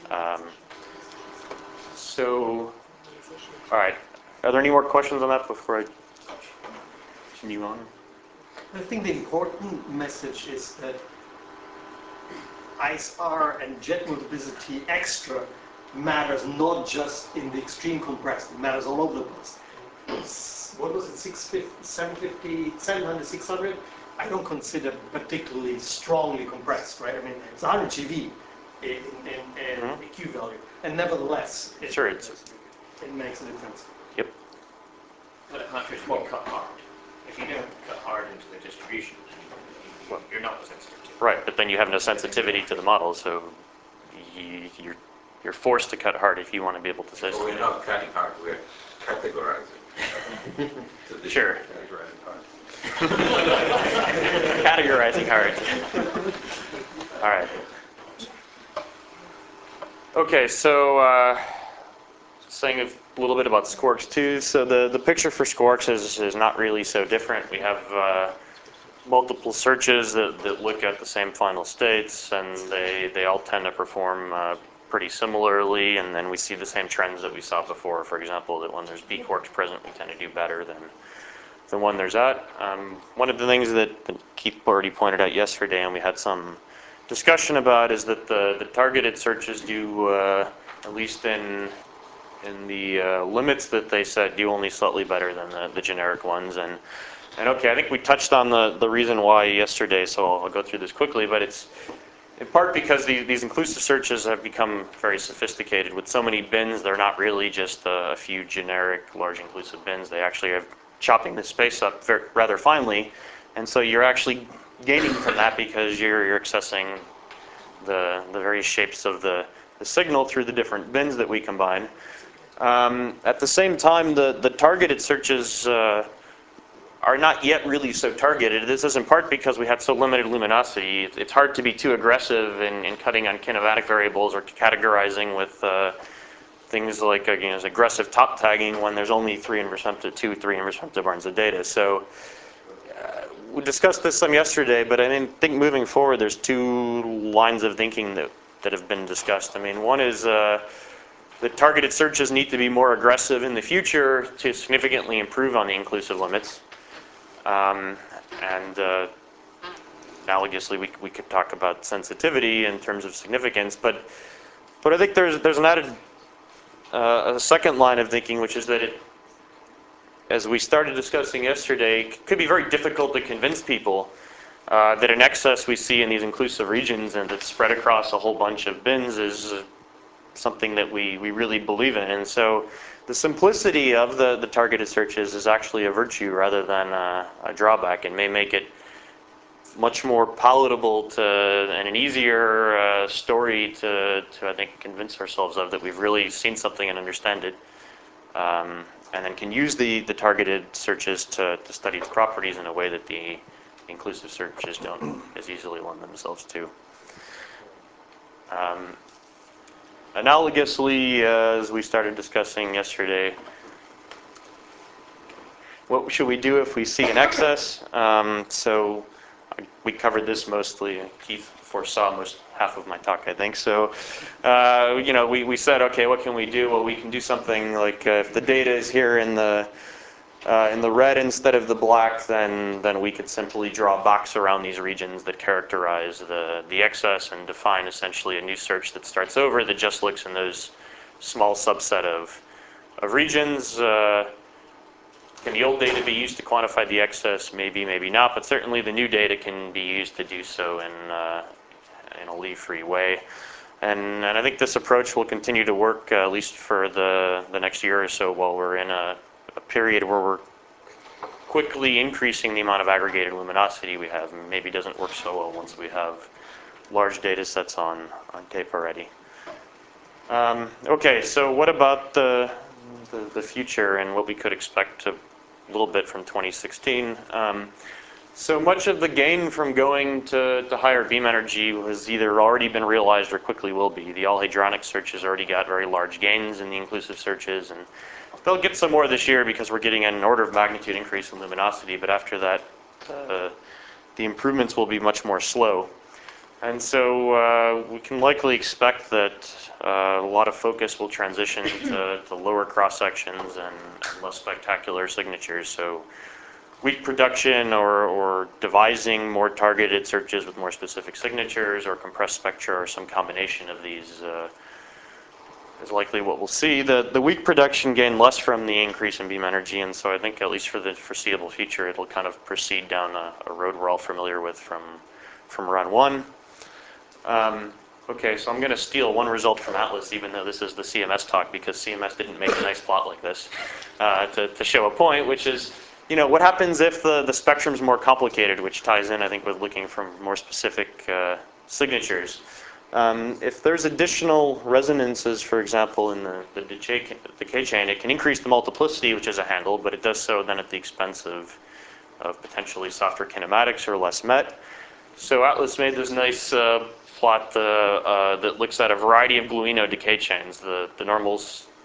So, all right. Are there any more questions on that before I continue on? I think the important message is that ISR and jet multiplicity extra matters not just in the extreme compressed, it matters all over the place. What was it, 650, 750, 700, 600? I don't consider particularly strongly compressed, right? I mean, it's 100 GeV in EQ value, and nevertheless, it makes a difference. Yep. But it matters what cut hard. If you don't cut hard into the distribution, then you're not sensitive to it. Right, but then you have no sensitivity to the model, so you're forced to cut hard if you want to be able to say But we're not cutting hard, we're categorizing. Sure. Categorizing hard. All right. Okay, so saying if a little bit about Squarks too. So the picture for Squarks is not really so different. We have multiple searches that look at the same final states, and they all tend to perform pretty similarly, and then we see the same trends that we saw before. For example, that when there's B quarks present, we tend to do better than when there's that. One of the things that Keith already pointed out yesterday, and we had some discussion about, is that the targeted searches do, at least in the limits that they set, do only slightly better than the generic ones. And okay, I think we touched on the reason why yesterday, so I'll go through this quickly, but it's in part because these inclusive searches have become very sophisticated. With so many bins, they're not really just a few generic large inclusive bins. They actually are chopping the space up rather finely, and so you're actually gaining from that because you're accessing the various shapes of the signal through the different bins that we combine. At the same time, the targeted searches are not yet really so targeted. This is in part because we had so limited luminosity. It's hard to be too aggressive in cutting on kinematic variables or categorizing with things like aggressive top tagging when there's only 3 inverse femtobarns of data. So we discussed this some yesterday, but I think moving forward there's two lines of thinking that have been discussed. I mean, one is the targeted searches need to be more aggressive in the future to significantly improve on the inclusive limits. And analogously, we could talk about sensitivity in terms of significance, but I think there's an added a second line of thinking, which is that as we started discussing yesterday, it could be very difficult to convince people that an excess we see in these inclusive regions and that's spread across a whole bunch of bins is something that we really believe in. And so the simplicity of the targeted searches is actually a virtue rather than a drawback, and may make it much more palatable and an easier story to I think convince ourselves of, that we've really seen something and understand it, and then can use the targeted searches to study its properties in a way that the inclusive searches don't as easily lend themselves to. Analogously, as we started discussing yesterday, what should we do if we see an excess? So we covered this mostly, and Keith foresaw half of my talk, I think. So, we said, okay, what can we do? Well, we can do something like if the data is here in the red instead of the black, then we could simply draw a box around these regions that characterize the excess and define essentially a new search that starts over that just looks in those small subset of regions. Can the old data be used to quantify the excess? Maybe, maybe not, but certainly the new data can be used to do so in a leaf-free way. And I think this approach will continue to work at least for the next year or so, while we're in a period where we're quickly increasing the amount of aggregated luminosity we have. Maybe doesn't work so well once we have large data sets on tape already. Okay, so what about the future and what we could expect a little bit from 2016? So much of the gain from going to higher beam energy has either already been realized or quickly will be. The all-hadronic searches already got very large gains in the inclusive searches, and they'll get some more this year because we're getting an order of magnitude increase in luminosity, but after that, the improvements will be much more slow. And so we can likely expect that a lot of focus will transition to lower cross-sections and less spectacular signatures. So weak production or devising more targeted searches with more specific signatures or compressed spectra or some combination of these is likely what we'll see. The weak production gain less from the increase in beam energy, and so I think at least for the foreseeable future it'll kind of proceed down a road we're all familiar with from run one. Okay, so I'm going to steal one result from Atlas, even though this is the CMS talk, because CMS didn't make a nice plot like this to show a point, which is, what happens if the spectrum's more complicated, which ties in, I think, with looking for more specific signatures. If there's additional resonances, for example, in the decay chain, it can increase the multiplicity, which is a handle, but it does so then at the expense of potentially softer kinematics or less MET. So Atlas made this nice plot that looks at a variety of gluino decay chains. The normal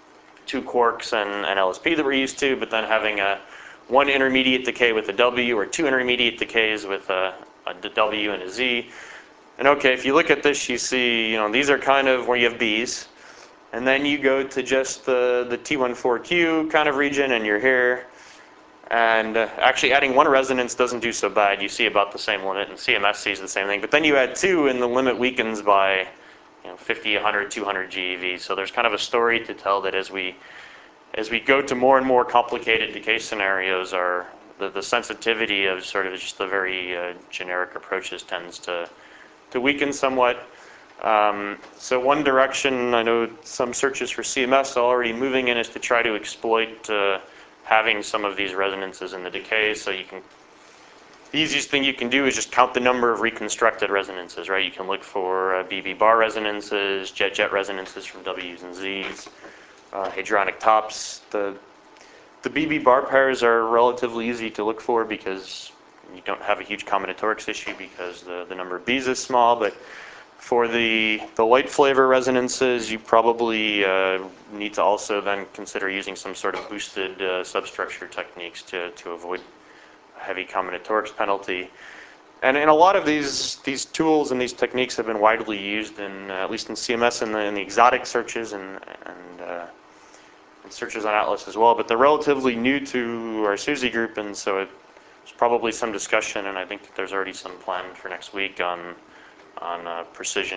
2 quarks and LSP that we're used to, but then having one intermediate decay with a W or 2 intermediate decays with a W and a Z. And okay, if you look at this, you see, these are kind of where you have Bs. And then you go to just the T14Q kind of region, and you're here. And actually adding 1 resonance doesn't do so bad. You see about the same limit, and CMS sees the same thing. But then you add 2, and the limit weakens by 50, 100, 200 GeV. So there's kind of a story to tell that as we go to more and more complicated decay scenarios, the sensitivity of sort of just the very generic approaches tends to weaken somewhat. So one direction I know some searches for CMS are already moving in is to try to exploit having some of these resonances in the decay. So the easiest thing you can do is just count the number of reconstructed resonances, right? You can look for BB bar resonances, jet resonances from W's and Z's, hadronic tops. The BB bar pairs are relatively easy to look for because you don't have a huge combinatorics issue because the number of B's is small. But for the light flavor resonances, you probably need to also then consider using some sort of boosted substructure techniques to avoid a heavy combinatorics penalty. And a lot of these tools and these techniques have been widely used in at least in CMS in the exotic searches and searches on Atlas as well. But they're relatively new to our SUSY group, and so there's probably some discussion, and I think that there's already some planned for next week on precision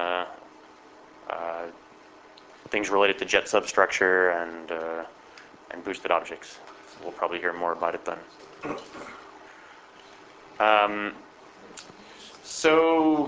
things related to jet substructure and boosted objects. So we'll probably hear more about it then. So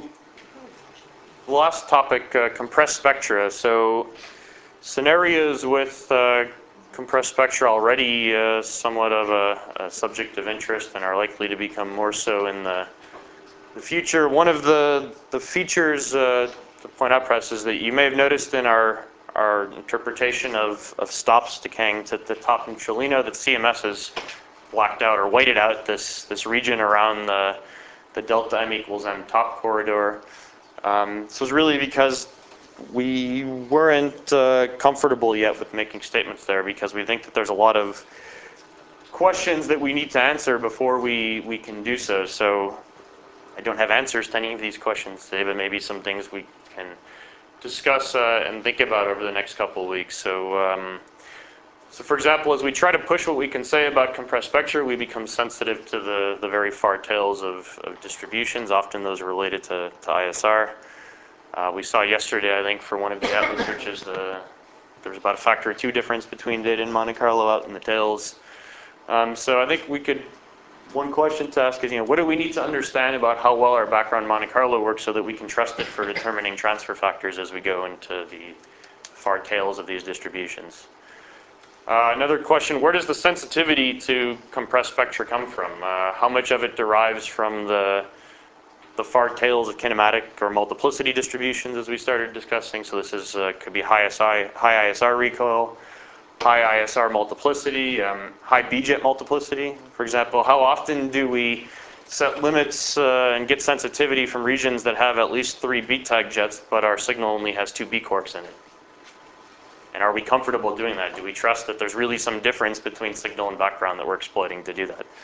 last topic, compressed spectra. So scenarios with compressed spectra already somewhat of a subject of interest and are likely to become more so in the future. One of the features to point out, perhaps, is that you may have noticed in our interpretation of stops decaying to the top neutralino that CMS has blacked out or whited out this region around the delta M equals M top corridor. So it's really because we weren't comfortable yet with making statements there, because we think that there's a lot of questions that we need to answer before we can do so. So I don't have answers to any of these questions today, but maybe some things we can discuss and think about over the next couple of weeks. So for example, as we try to push what we can say about compressed spectra, we become sensitive to the very far tails of distributions, often those related to ISR. We saw yesterday, I think, for one of the Atlas searches, there was about a factor of 2 difference between data in Monte Carlo out in the tails. So I think one question to ask is, what do we need to understand about how well our background Monte Carlo works so that we can trust it for determining transfer factors as we go into the far tails of these distributions? Another question, where does the sensitivity to compressed spectra come from? How much of it derives from the far tails of kinematic or multiplicity distributions, as we started discussing? So this is could be high ISR recoil, high ISR multiplicity, high B-jet multiplicity, for example. How often do we set limits and get sensitivity from regions that have at least 3 B-tag jets, but our signal only has 2 B quarks in it? And are we comfortable doing that? Do we trust that there's really some difference between signal and background that we're exploiting to do that?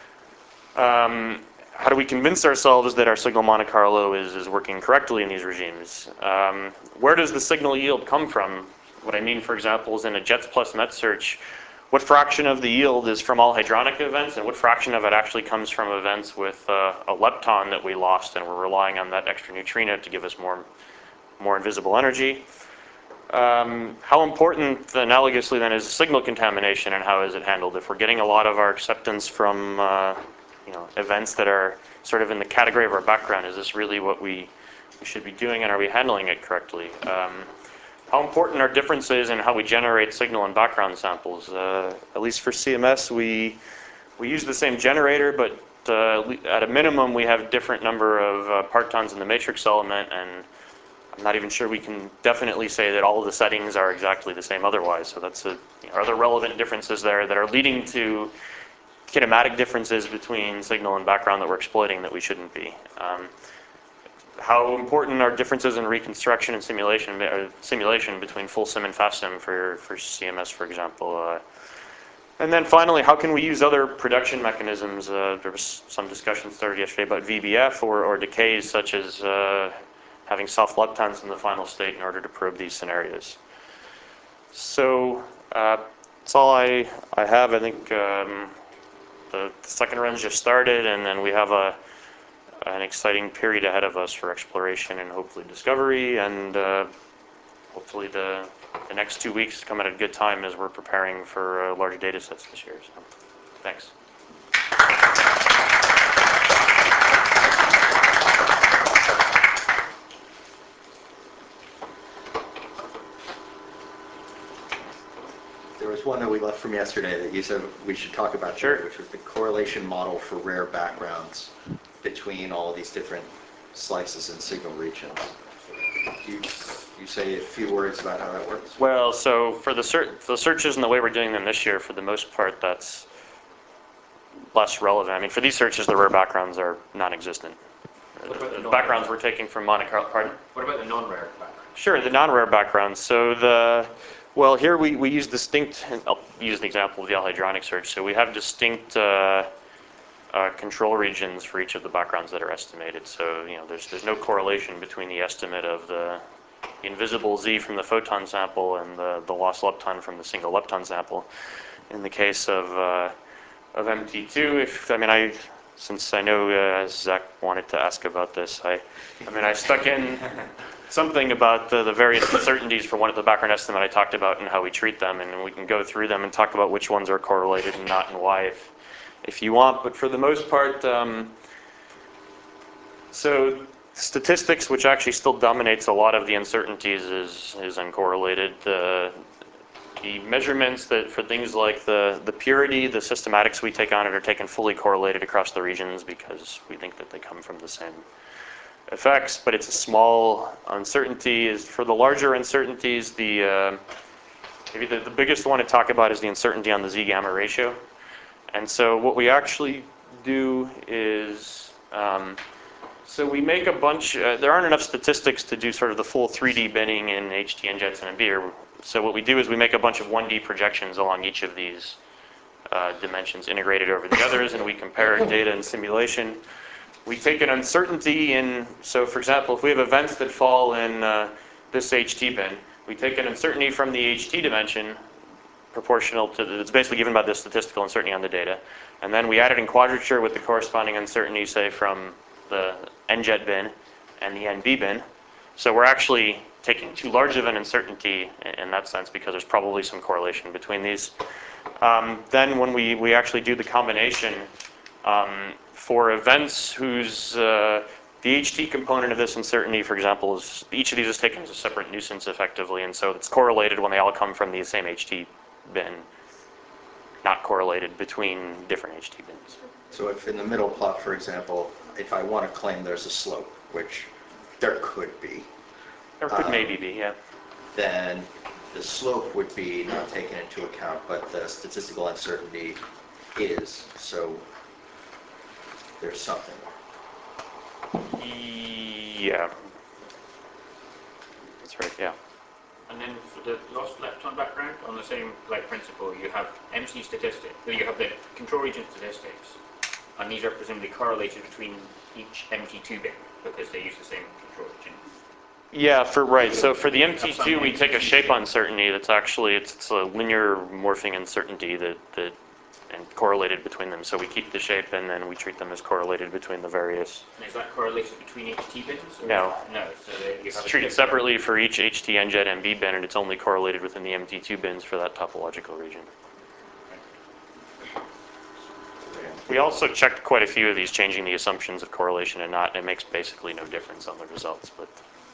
How do we convince ourselves that our signal Monte Carlo is working correctly in these regimes? Where does the signal yield come from? What I mean, for example, is in a jets plus MET search, what fraction of the yield is from all hadronic events, and what fraction of it actually comes from events with a lepton that we lost, and we're relying on that extra neutrino to give us more invisible energy? How important, analogously then, is signal contamination, and how is it handled? If we're getting a lot of our acceptance from events that are sort of in the category of our background, is this really what we should be doing, and are we handling it correctly? How important are differences in how we generate signal and background samples? At least for CMS, we use the same generator, but at a minimum, we have a different number of partons in the matrix element, and I'm not even sure we can definitely say that all of the settings are exactly the same otherwise. So that's are there relevant differences there that are leading to kinematic differences between signal and background that we're exploiting that we shouldn't be? how important are differences in reconstruction and simulation between full sim and fast sim for CMS, for example. And then finally, how can we use other production mechanisms? There was some discussion started yesterday about VBF or decays, such as having soft leptons in the final state in order to probe these scenarios. So that's all I have. I think the second round just started, and then we have an exciting period ahead of us for exploration and hopefully discovery, and hopefully the next 2 weeks come at a good time as we're preparing for larger data sets this year. So, thanks. There was one that we left from yesterday that you said we should talk about today, which was the correlation model for rare backgrounds between all of these different slices and signal regions. You say a few words about how that works? Well, so for the searches and the way we're doing them this year, for the most part, that's less relevant. I mean, for these searches, the rare backgrounds are non-existent. The backgrounds we're taking from Monte Carlo. Pardon? What about the non-rare background? Sure, the non-rare backgrounds. So well, here we use distinct, and I'll use the example of the L-hadronic search. So we have distinct control regions for each of the backgrounds that are estimated. So, there's no correlation between the estimate of the invisible Z from the photon sample and the lost lepton from the single lepton sample. In the case of MT2, since I know Zach wanted to ask about this, I stuck in something about the various uncertainties for one of the background estimate I talked about and how we treat them, and we can go through them and talk about which ones are correlated and not and why if you want. But for the most part, so statistics, which actually still dominates a lot of the uncertainties, is uncorrelated. The measurements that for things like the purity, the systematics we take on it are taken fully correlated across the regions because we think that they come from the same effects, but it's a small uncertainty. Is for the larger uncertainties, maybe the biggest one to talk about is the uncertainty on the Z-gamma ratio. And so what we actually do is, so we make a bunch, there aren't enough statistics to do sort of the full 3D binning in HT, NJETs, and NB. So what we do is we make a bunch of 1D projections along each of these dimensions integrated over the others, and we compare data and simulation. We take an uncertainty in, so for example, if we have events that fall in this HT bin, we take an uncertainty from the HT dimension proportional to, it's basically given by the statistical uncertainty on the data, and then we add it in quadrature with the corresponding uncertainty, say, from the NJET bin and the NB bin. So we're actually taking too large of an uncertainty in that sense because there's probably some correlation between these. Then when we actually do the combination, for events whose the HT component of this uncertainty, for example, is each of these is taken as a separate nuisance effectively, and so it's correlated when they all come from the same HT bin, not correlated between different HT bins. So if in the middle plot, for example, if I want to claim there's a slope, which there could be. There could maybe be, yeah. Then the slope would be not taken into account, but the statistical uncertainty is, so there's something. Yeah. That's right, yeah. And then for the lost lepton background, on the same principle, you have MC statistics, you have the control region statistics, and these are presumably correlated between each MT2 bin because they use the same control region. Yeah, right. So for the MT2, we take a shape uncertainty that's actually, it's a linear morphing uncertainty that and correlated between them. So we keep the shape and then we treat them as correlated between the various. And is that correlated between HT bins? No. No. So you it's treated separately for each HT, NJET, NB bin, and it's only correlated within the MT2 bins for that topological region. We also checked quite a few of these, changing the assumptions of correlation and not, and it makes basically no difference on the results. But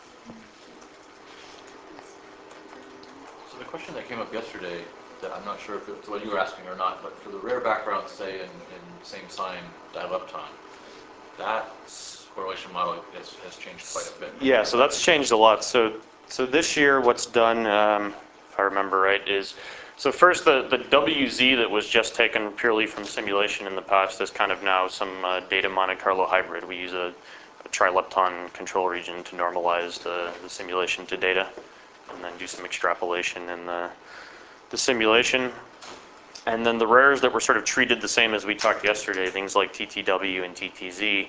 so the question that came up yesterday, that I'm not sure if it's what you were asking or not, but for the rare background, say in same sign dilepton, that correlation model has changed quite a bit. Yeah, so that's changed a lot. So this year, what's done, if I remember right, is so first the WZ that was just taken purely from simulation in the past is kind of now some data Monte Carlo hybrid. We use a trilepton control region to normalize the simulation to data, and then do some extrapolation in the simulation. And then the rares that were sort of treated the same as we talked yesterday, things like TTW and TTZ,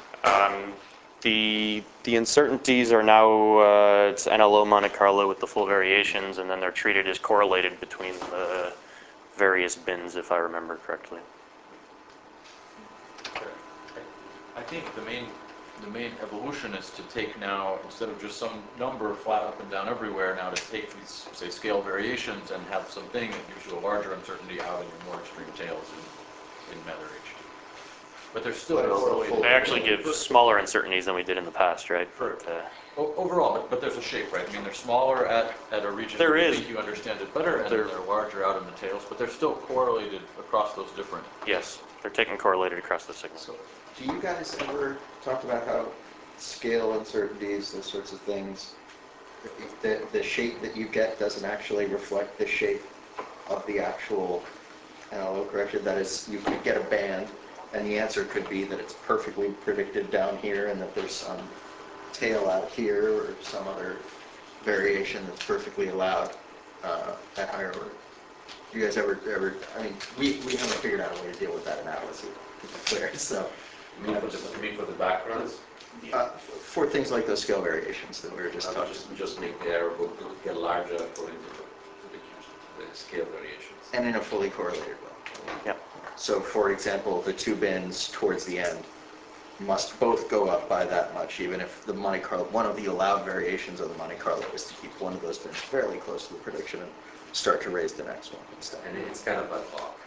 the uncertainties are now, it's NLO Monte Carlo with the full variations, and then they're treated as correlated between the various bins, if I remember correctly. I think the main evolution is to take now, instead of just some number flat up and down everywhere, now to take these, say, scale variations and have something that gives you a larger uncertainty out in your more extreme tails in Mather H. But they're still correlated. They actually give smaller uncertainties than we did in the past, right? For, overall, but there's a shape, right? I mean, they're smaller at a region There where you is. think you understand it better, and they're larger out in the tails, but they're still correlated across those different. Yes, they're taken correlated across the signal. So, do you guys ever talk about how scale uncertainties, those sorts of things, the shape that you get doesn't actually reflect the shape of the actual NLO correction? That is, you could get a band, and the answer could be that it's perfectly predicted down here, and that there's some tail out here, or some other variation that's perfectly allowed at higher order. Do you guys ever, I mean, we haven't figured out a way to deal with that analysis, to be clear, so. You mean for the backgrounds? For things like those scale variations that we were just talking about. Just make the error book get larger according to the scale variations. And in a fully correlated way. Yep. So for example, the two bins towards the end must both go up by that much, even if the Monte Carlo, one of the allowed variations of the Monte Carlo is to keep one of those bins fairly close to the prediction and start to raise the next one instead. And it's kind of ad hoc.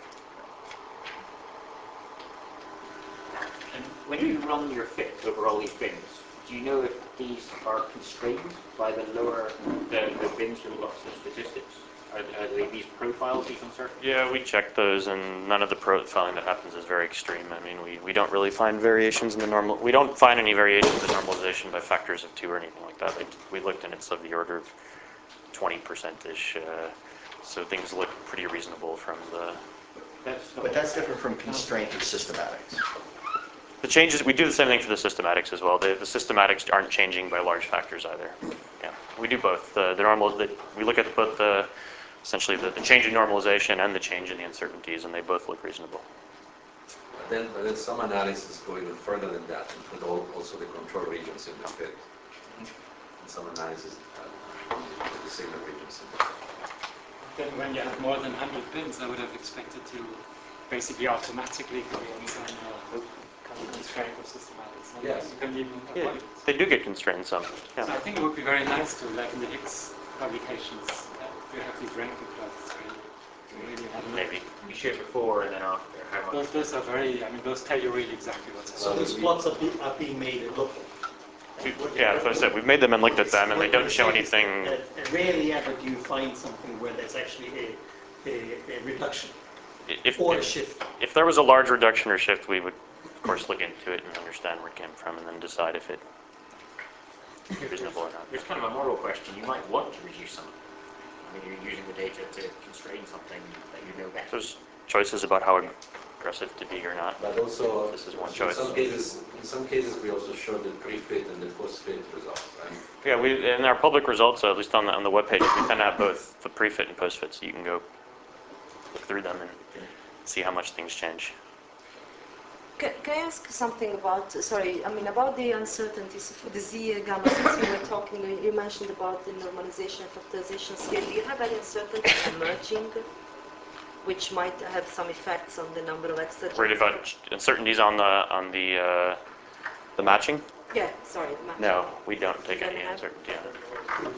And when you run your fit over all these bins, do you know if these are constrained by the bins with lots of statistics? Are these profiles, these uncertainties? Yeah, we check those, and none of the profiling that happens is very extreme. I mean, we don't really find variations in the normal. We don't find any variations in normalization by factors of 2 or anything like that. We looked, and it's of the order of 20%-ish. So things look pretty reasonable from the. But that's different from constraint or systematics. The changes, we do the same thing for the systematics as well. The systematics aren't changing by large factors either. Yeah, we do both. We look at both essentially the change in normalization and the change in the uncertainties, and they both look reasonable. But then some analysis go even further than that, and put also the control regions in the fit. And some analysis the signal regions in the fit. Then when you have more than 100 bins, I would have expected to basically automatically create some kind of constraint of systematics. Yes. You can even avoid it. They do get constrained some. Yeah. So I think it would be very nice to, like in the Higgs publications, you have these ranking plots where you really have a look. Maybe. You show before and then after. How much? Those are very, I mean, those tell you really exactly what's So happening. these plots are being made and looked at. Yeah, that's what I said. We've made them and looked at them, and they don't show anything. Rarely ever do you find something where there's actually a reduction If, or a if, shift. if there was a large reduction or shift, we would, of course, look into it and understand where it came from, and then decide if it is reasonable or not. There's kind of a moral question. You might want to reduce something. I mean, you're using the data to constrain something that you know better. There's choices about how aggressive to be or not. But also, This is one in choice. some cases, we also show the pre-fit and the post-fit results, right? Yeah, in our public results, at least on the webpage, we tend to have both the pre-fit and post-fit, so you can go look through them and see how much things change. Can I ask something about, about the uncertainties for the Z gamma, since you were talking, you mentioned about the normalization and factorization scale. Do you have any uncertainty emerging, which might have some effects on the number of extra? Worried about uncertainties on the matching? Yeah, sorry. The matching. No, we don't take any uncertainty on it.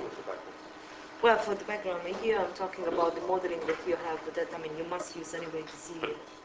Well, for the background, here I'm talking about the modeling that you have, you must use anyway the Z,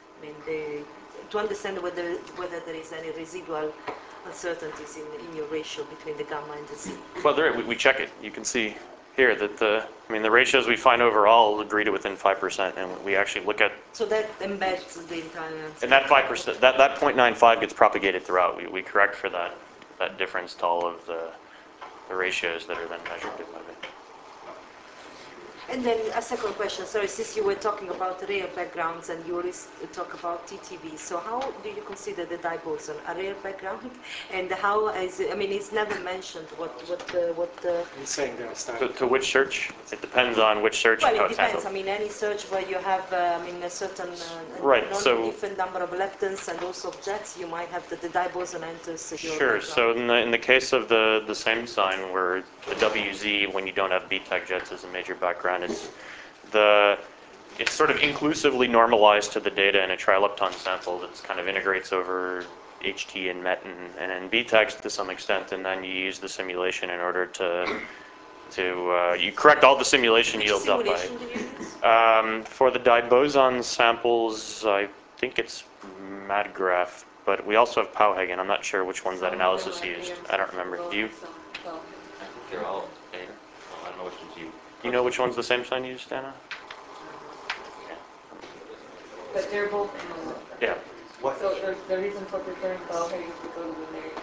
to understand whether there is any residual uncertainties in your ratio between the gamma and the Z. Well, we check it. You can see here that the ratios we find overall agree to within 5%, and we actually look at. So that embeds the entire answer. And that 5%, that 0.95 gets propagated throughout. We correct for that difference to all of the ratios that are then measured divided. And then a second question, sorry, since you were talking about rare backgrounds and you always talk about TTV, so how do you consider the dye boson a rare background? And how is it, I mean, it's never mentioned He's saying there are To, starting. to which search? It depends on which search and well, how it it's depends. I handled. mean, any search where you have, I mean, a certain Right, so- different number of leptons and also of jets, you might have the dye boson enters your Sure. background. So in the case of the same sign, where the WZ, when you don't have BTAG jets as a major background, it's sort of inclusively normalized to the data in a trilepton sample that kind of integrates over HT and MET and BTAGs to some extent, and then you use the simulation in order to you correct all the simulation Which yields up by. simulation do you use? For the dye boson samples, I think it's MadGraph, but we also have Powhagen. I'm not sure which ones that analysis used. I don't remember. Do you? I think they're all data. Well, I don't know which ones you. Do you know which one's the same sign used, Anna? But they're both Yeah. so the reason for preferring Bauhagen is because of the married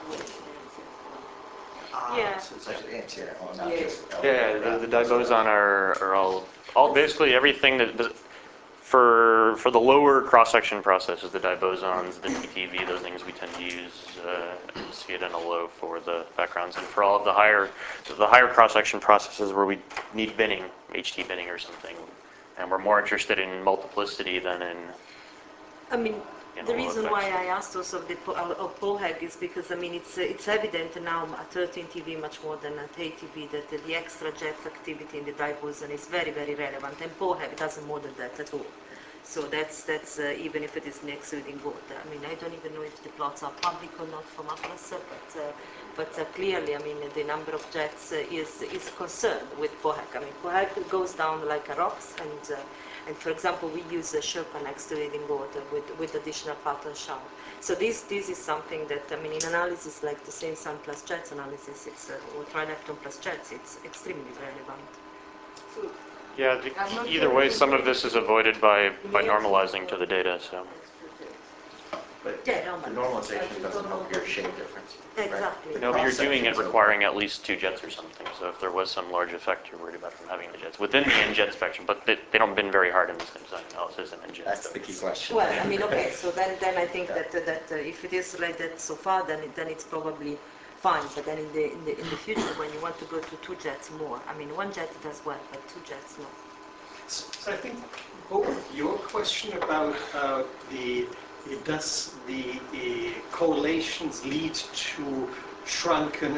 Yeah. So it's actually anterior, not Yeah. just. Yeah, the dye boson are all basically everything that for the lower cross-section processes, the dye bosons, the TTV, those things we tend to use see it in a low for the backgrounds, and for all of the higher cross-section processes where we need binning, HT binning or something, and we're more interested in multiplicity than in. I mean, You the know, reason effects. why I asked also of POHEG is because, I mean, it's evident now at 13 TV much more than at 8 TV that the extra jet activity in the dye boson is very, very relevant, and POHEG doesn't model that at all. So that's even if it is next reading water. I mean, I don't even know if the plots are public or not from Atlas, but clearly, I mean, the number of jets is concerned with POHEG. I mean, POHEG goes down like a rocks, and for example, we use Sherpa next to reading water with additional pattern shower. So this is something that, I mean, in analysis like the same sun plus jets analysis, it's or trilepton plus jets, it's extremely relevant. Yeah, either way, some of this is avoided by normalizing to the data. So But Yeah, the normalization doesn't help your shape difference. right? Exactly. no, but you're doing it Cross-sections are- requiring at least 2 jets or something. So if there was some large effect, you're worried about from having the jets within the N-jet spectrum, but they don't bin very hard in the same sign analysis and N-jet. That's the key question. Well, I mean, okay, so then I think that if it is like that so far, then it's probably fine. But then in the future, when you want to go to 2 jets more, I mean, 1 jet does well, but 2 jets no. So I think both your question about does the correlations lead to shrunken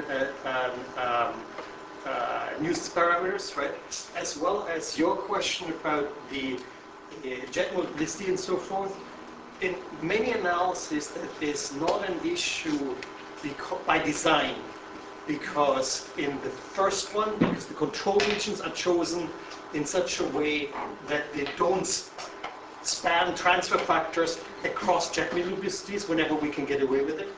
nuisance parameters, right? As well as your question about the jet multiplicity and so forth. In many analyses, that is not an issue by design, because in the first one, because the control regions are chosen in such a way that they don't span transfer factors across jet multiplicities whenever we can get away with it.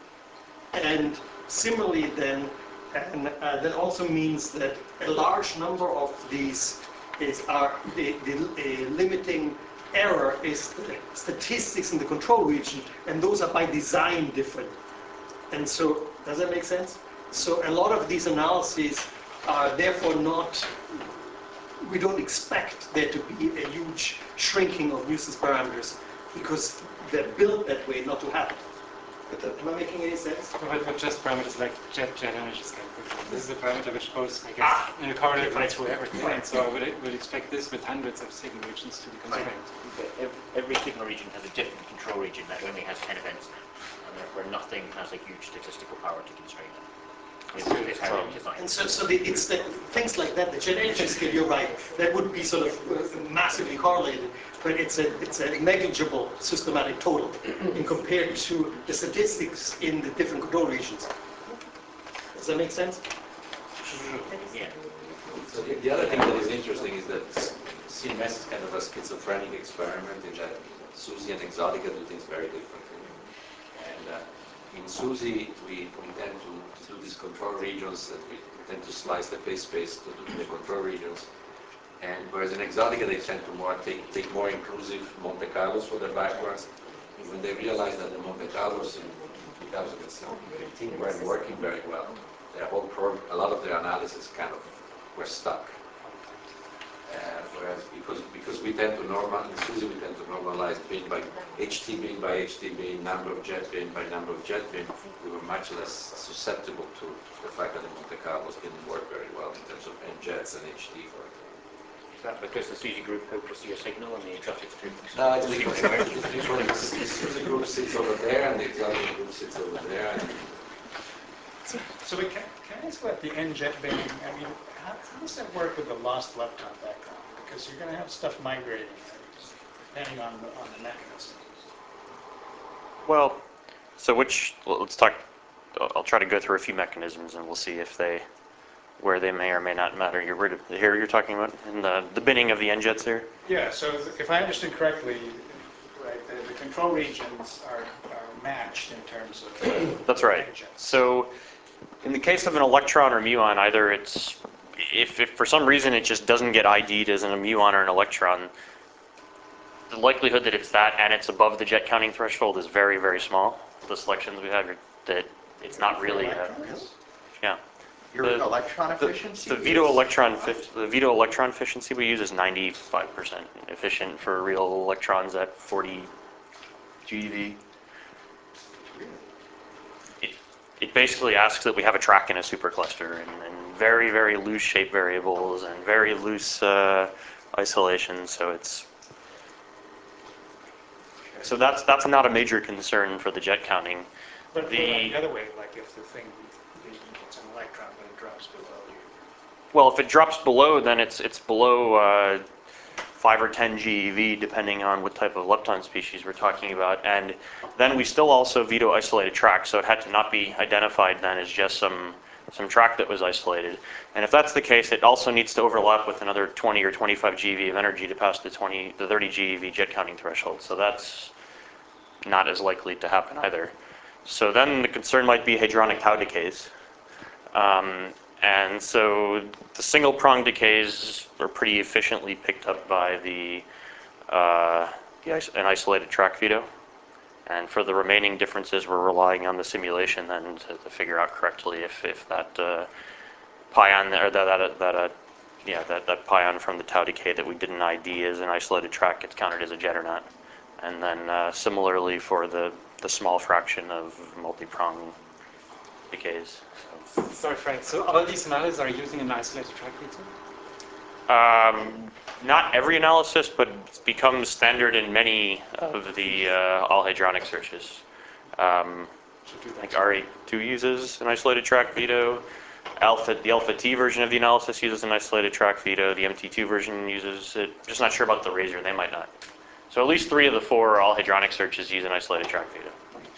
And similarly then, and that also means that a large number of these are the limiting error is the statistics in the control region, and those are by design different. And so, does that make sense? So a lot of these analyses are therefore not, we don't expect there to be a huge shrinking of nuisance parameters because they're built that way not to happen. Am I making any sense? But just parameters like jet energy scale, for example. This is a parameter which goes, I guess, in a correlate right through everything. Right. So I would expect this with hundreds of signal regions to be constrained. Every signal region has a different control region that only has 10 events now, and therefore nothing has a huge statistical power to constrain it. It's how it's designed. And so it's the things like that, the jet energy scale, you're right, that would be sort of massively correlated, but it's a negligible systematic total in compared to the statistics in the different control regions. Does that make sense? Yeah. So the other thing that is interesting is that CMS is kind of a schizophrenic experiment in that SUSY and Exotica do things very differently. And in SUSY, we tend to do these control regions, and we tend to slice the phase space to do the control regions. And whereas in Exotica, they tend to take more inclusive Monte Carlos for their backgrounds. And when they realized that the Monte Carlos in 2015 weren't working very well, a lot of their analysis kind of were stuck. whereas because we tend to normalize, in SUSY we tend to normalize bin by HT bin by HT bin, number of jet bin by number of jet bin, we were much less susceptible to the fact that the Monte Carlos didn't work very well in terms of N jets and HT, for example. Is that because the SUSY group hoped to see a signal and the traffic's group? No, I just usually the SUSY group sits over there and the Italian group sits over there. And So can I ask about the NJet binning? I mean, how does that work with the lost lepton background? Because you're going to have stuff migrating depending on the mechanism. Well, so let's talk, I'll try to go through a few mechanisms and we'll see if where they may or may not matter. Here you're talking about in the binning of the NJets here? Yeah, so if I understood correctly, right, the control regions are matched in terms of That's right. NJets. So in the case of an electron or muon, either it's, if for some reason it just doesn't get ID'd as a muon or an electron, the likelihood that it's that and it's above the jet counting threshold is very, very small. The selections we have, that it's not really, yeah. Your electron efficiency? The Vito electron efficiency we use is 95% efficient for real electrons at 40 GeV. It basically asks that we have a track in a supercluster and very, very loose shape variables and very loose isolation. So that's not a major concern for the jet counting. But the other way, like if the thing, it's an electron, but it drops below you. Well, if it drops below, then it's below 5 or 10 GeV, depending on what type of lepton species we're talking about. And then we still also Vito isolated track, so it had to not be identified then as just some track that was isolated. And if that's the case, it also needs to overlap with another 20 or 25 GeV of energy to pass the 30 GeV jet counting threshold. So that's not as likely to happen either. So then the concern might be hadronic tau decays. And so the single prong decays are pretty efficiently picked up by an isolated track Vito. And for the remaining differences, we're relying on the simulation then to figure out correctly if that pion or that pion from the tau decay that we didn't ID as an isolated track gets counted as a jet or not. And then similarly for the small fraction of multi-prong decays. Sorry, Frank. So all these analyses are using an isolated track Vito? Not every analysis, but it's become standard in many of the all hadronic searches. I think R82 uses an isolated track Vito. The alpha T version of the analysis uses an isolated track Vito. The MT2 version uses it. Just not sure about the Razor. They might not. So at least 3 of the 4 all hadronic searches use an isolated track Vito.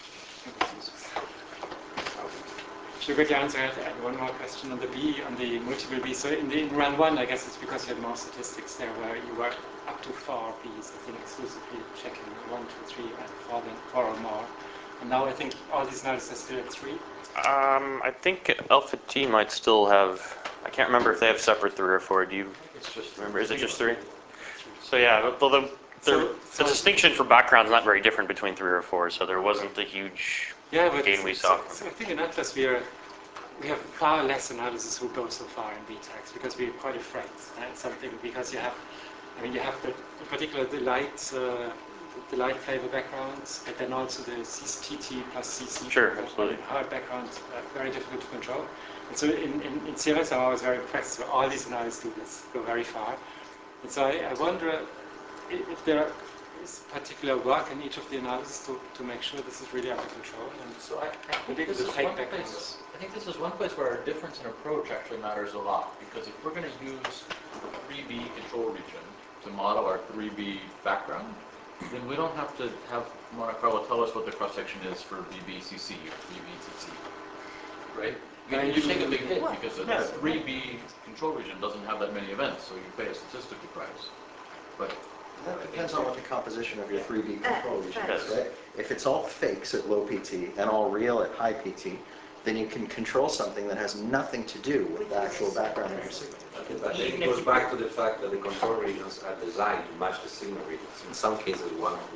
To quickly answer, I had one more question on the B, on the multiple B. So in run 1, I guess it's because you had more statistics there where you were up to 4 Bs, I think, exclusively checking 1, 2, 3, and 4 or more. And now I think all these analyses are still at 3. I think Alpha T might still have, I can't remember if they have separate 3 or 4. Do you remember? Is it just 3? So yeah, the distinction for background is not very different between 3 or 4, so there wasn't a huge gain we saw. So I think in Atlas we have far less analysis who go so far in BTAX because we're quite afraid. That's something because you have the, in particular the light flavor backgrounds, but then also the TT plus CC. Sure, absolutely. Hard backgrounds are very difficult to control. And so in CLS I'm always very impressed. So all these analyses do this, go very far. And so I wonder if there is particular work in each of the analysis to make sure this is really under control. And so I think this is one place where our difference in approach actually matters a lot, because if we're going to use 3B control region to model our 3B background, then we don't have to have Monte Carlo tell us what the cross-section is for BBCC or BBTT, right? And you take a big hit because the 3B control region doesn't have that many events, so you pay a statistical price. But that depends on what the composition of your 3D control region is, right? If it's all fakes at low PT and all real at high PT, then you can control something that has nothing to do with the actual background of your signal. But then it goes back to the fact that the control regions are designed to match the signal regions, in some cases 1-to-1.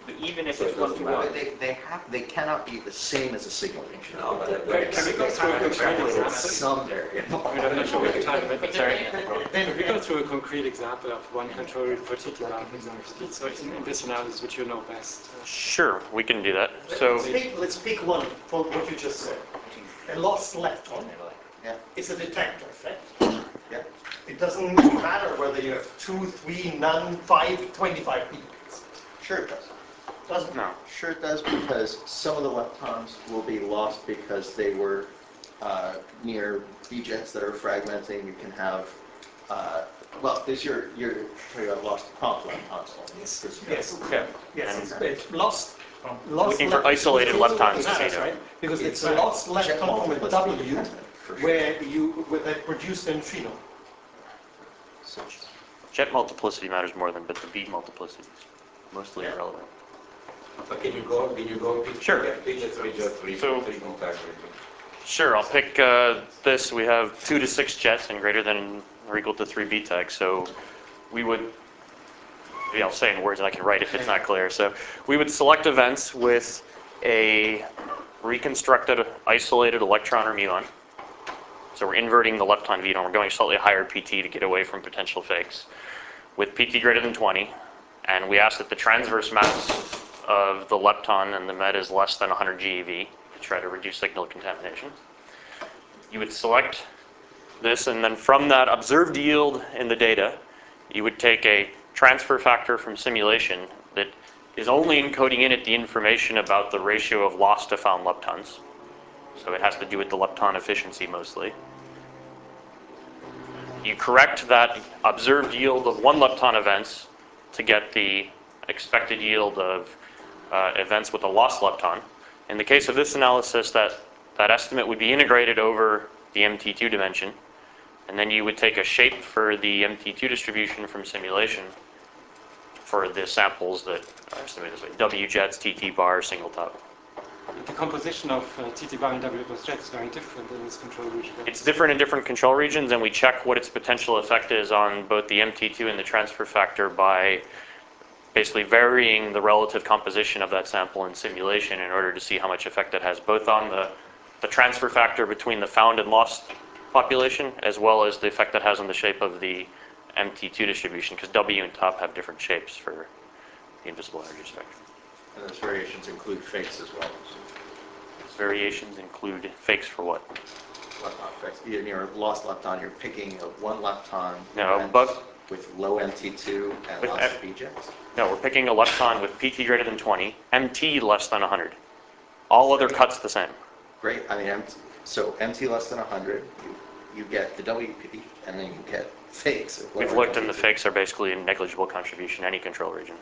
But even if So it's it doesn't 1-to-1, matter. They cannot be the same as a signal region. No, but Can we go through a concrete example? Some variable. I mean, I'm not sure we have time, but sorry. Can we go through a concrete example of one control region for TT bar, for example? So in this analysis, which you know best. Sure, we can do that. So Let's pick one for what you just said. A lost lepton Yeah. is a detector effect. Yeah. It doesn't matter whether you have 2, 3, none, 5, 25 beacons. Sure it does. Doesn't no. Sure it does, because some of the leptons will be lost because they were near B-jets that are fragmenting. You can have, well, is you're talking about lost prompt leptons. Yes. Yeah. Yes. And It's lost. looking for isolated leptons to That's see right, because it's a lost lepton from a W where they produce the neutrino. jet multiplicity matters more than, but the bead multiplicity is mostly irrelevant. But can you go pick Sure. pick the three So- contact region? Sure, I'll pick this. We have 2 to 6 jets and greater than or equal to 3 BTEC. So we would, maybe I'll say in words and I can write if it's not clear. So we would select events with a reconstructed isolated electron or muon. So we're inverting the lepton veton. We're going slightly higher PT to get away from potential fakes with PT greater than 20. And we ask that the transverse mass of the lepton and the med is less than 100 GeV to try to reduce signal contamination. You would select this, and then from that observed yield in the data, you would take a transfer factor from simulation that is only encoding in it the information about the ratio of lost to found leptons. So it has to do with the lepton efficiency mostly. You correct that observed yield of 1 lepton events to get the expected yield of events with a lost lepton. In the case of this analysis, that estimate would be integrated over the MT2 dimension, and then you would take a shape for the MT2 distribution from simulation for the samples that are estimated this way: W jets, TT bar, single top. The composition of TT bar and W plus jet is very different in this control region. It's different in different control regions, and we check what its potential effect is on both the MT2 and the transfer factor by basically varying the relative composition of that sample in simulation in order to see how much effect it has, both on the transfer factor between the found and lost population, as well as the effect it has on the shape of the MT2 distribution, because W and top have different shapes for the invisible energy spectrum. And those variations include fakes as well. Those variations include fakes for what? In your lost lepton, you're picking one lepton No, but with low MT2 and with lots of B-jets. No, we're picking a lepton with PT greater than 20, MT less than 100. All other cuts the same. Great. I mean, so MT less than 100, you get the WP, and then you get fakes. We've looked, and the fakes are basically a negligible contribution to any control region.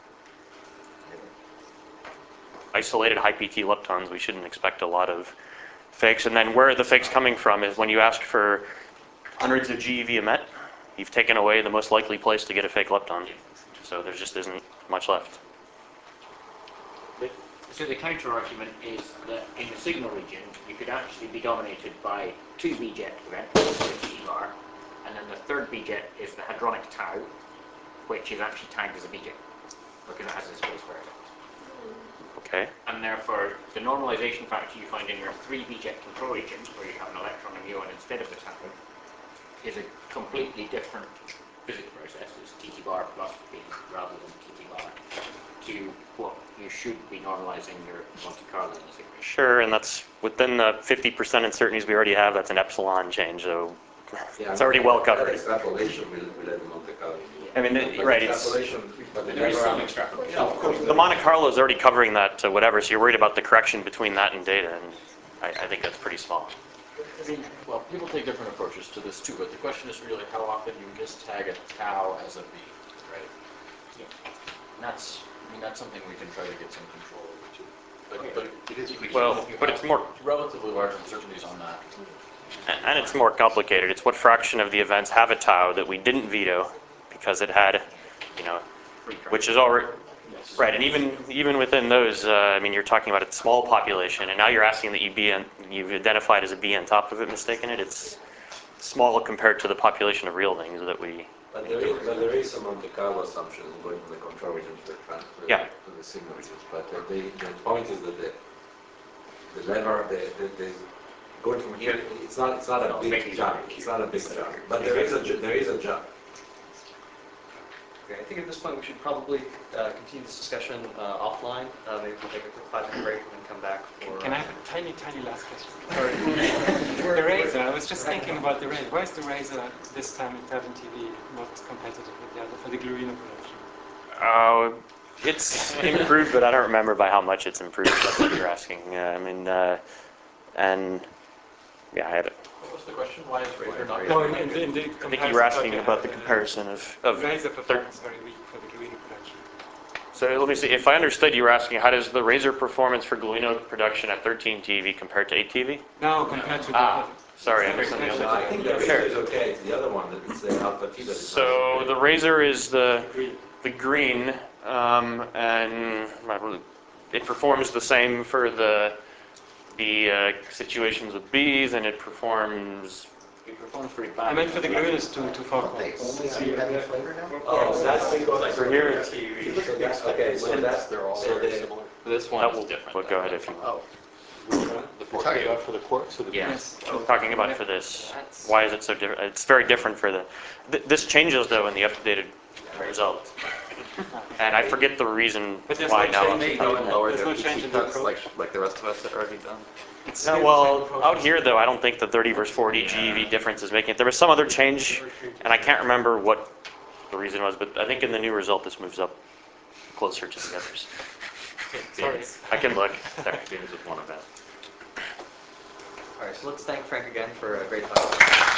Isolated high PT leptons, we shouldn't expect a lot of fakes. And then where are the fakes coming from is when you ask for hundreds of GeV emit, you've taken away the most likely place to get a fake lepton. So there just isn't much left. So the counter argument is that in the signal region, you could actually be dominated by 2 B-jet events, which you are, and then the third B-jet is the hadronic tau, which is actually tagged as a B-jet, because it has a space for it. Okay. And therefore, the normalization factor you find in your 3 B-jet control regions, where you have an electron and muon instead of the tau, is a completely different physics process. It's TT bar plus B rather than TT bar to what you should be normalizing your Monte Carlo integration. Sure, and that's within the 50% uncertainties we already have. That's an epsilon change, so it's already well covered. Extrapolation will let Monte Carlo. I mean, right, it's, But There is some extrapolation. Yeah, of course. the Monte Carlo is already covering that to whatever, so you're worried about the correction between that and data, and I think that's pretty small. I mean, well, people take different approaches to this too, but the question is really how often you mistag a tau as a B, right? Yeah. And that's something we can try to get some control over too. But it is Well, but it's more, relatively large uncertainties on that. and it's more complicated. It's what fraction of the events have a tau that we didn't veto because it had, which is already, right, and even within those, I mean, you're talking about a small population, and now you're asking that you've identified as a B on top of it, mistaken it. It's small compared to the population of real things that we But there is a Monte Carlo assumption in going from the control region to Yeah. to the signal regions. But the point is that the lever, the going from here, it's not a big jump. It's not a big jump. But there is a jump. Okay, I think at this point we should probably continue this discussion offline. Maybe we'll take a quick 5-minute break and then come back for... Can I have a tiny last question? Sorry. The Razor, I was just thinking about the Razor. Why is the Razor this time at 7 TV not competitive with the other for the Gluino production? It's improved, but I don't remember by how much it's improved. That's what you're asking. I mean, and yeah, I had it. What was the question? Why is Razor not? No, in the I think you were asking about the comparison of Razor performance very weak for the Gluino production. So let me see. If I understood, you were asking how does the Razor performance for Gluino production at 13 TV compare to 8 TV? No, compared to the other. Sorry, I understood the No, I think the Razor is okay. It's the other one that it's the Alpha T that is So the Razor is the green, and it performs the same for the situations with bees, and it performs pretty bad. I meant for the Gluinos to Foghorn. They only see heavy flavor now? Oh, that's because For here, okay, so that's They're all so very the- similar. This one that is will different. but go ahead if you. The You're talking about for the quartz or the Yes, I'm talking about for this. Why is it so different? It's very different for the. This changes though in the updated result, and I forget the reason But there's why no now. change. There's no change in the approach. Like the rest of us that are already done. It's No, still well, the same out here though, I don't think the 30 versus 40 GeV difference is making it. There was some other change, and I can't remember what the reason was, but I think in the new result this moves up closer to the others. Sorry. I can look. There. James was one of them. All right, so let's thank Frank again for a great talk.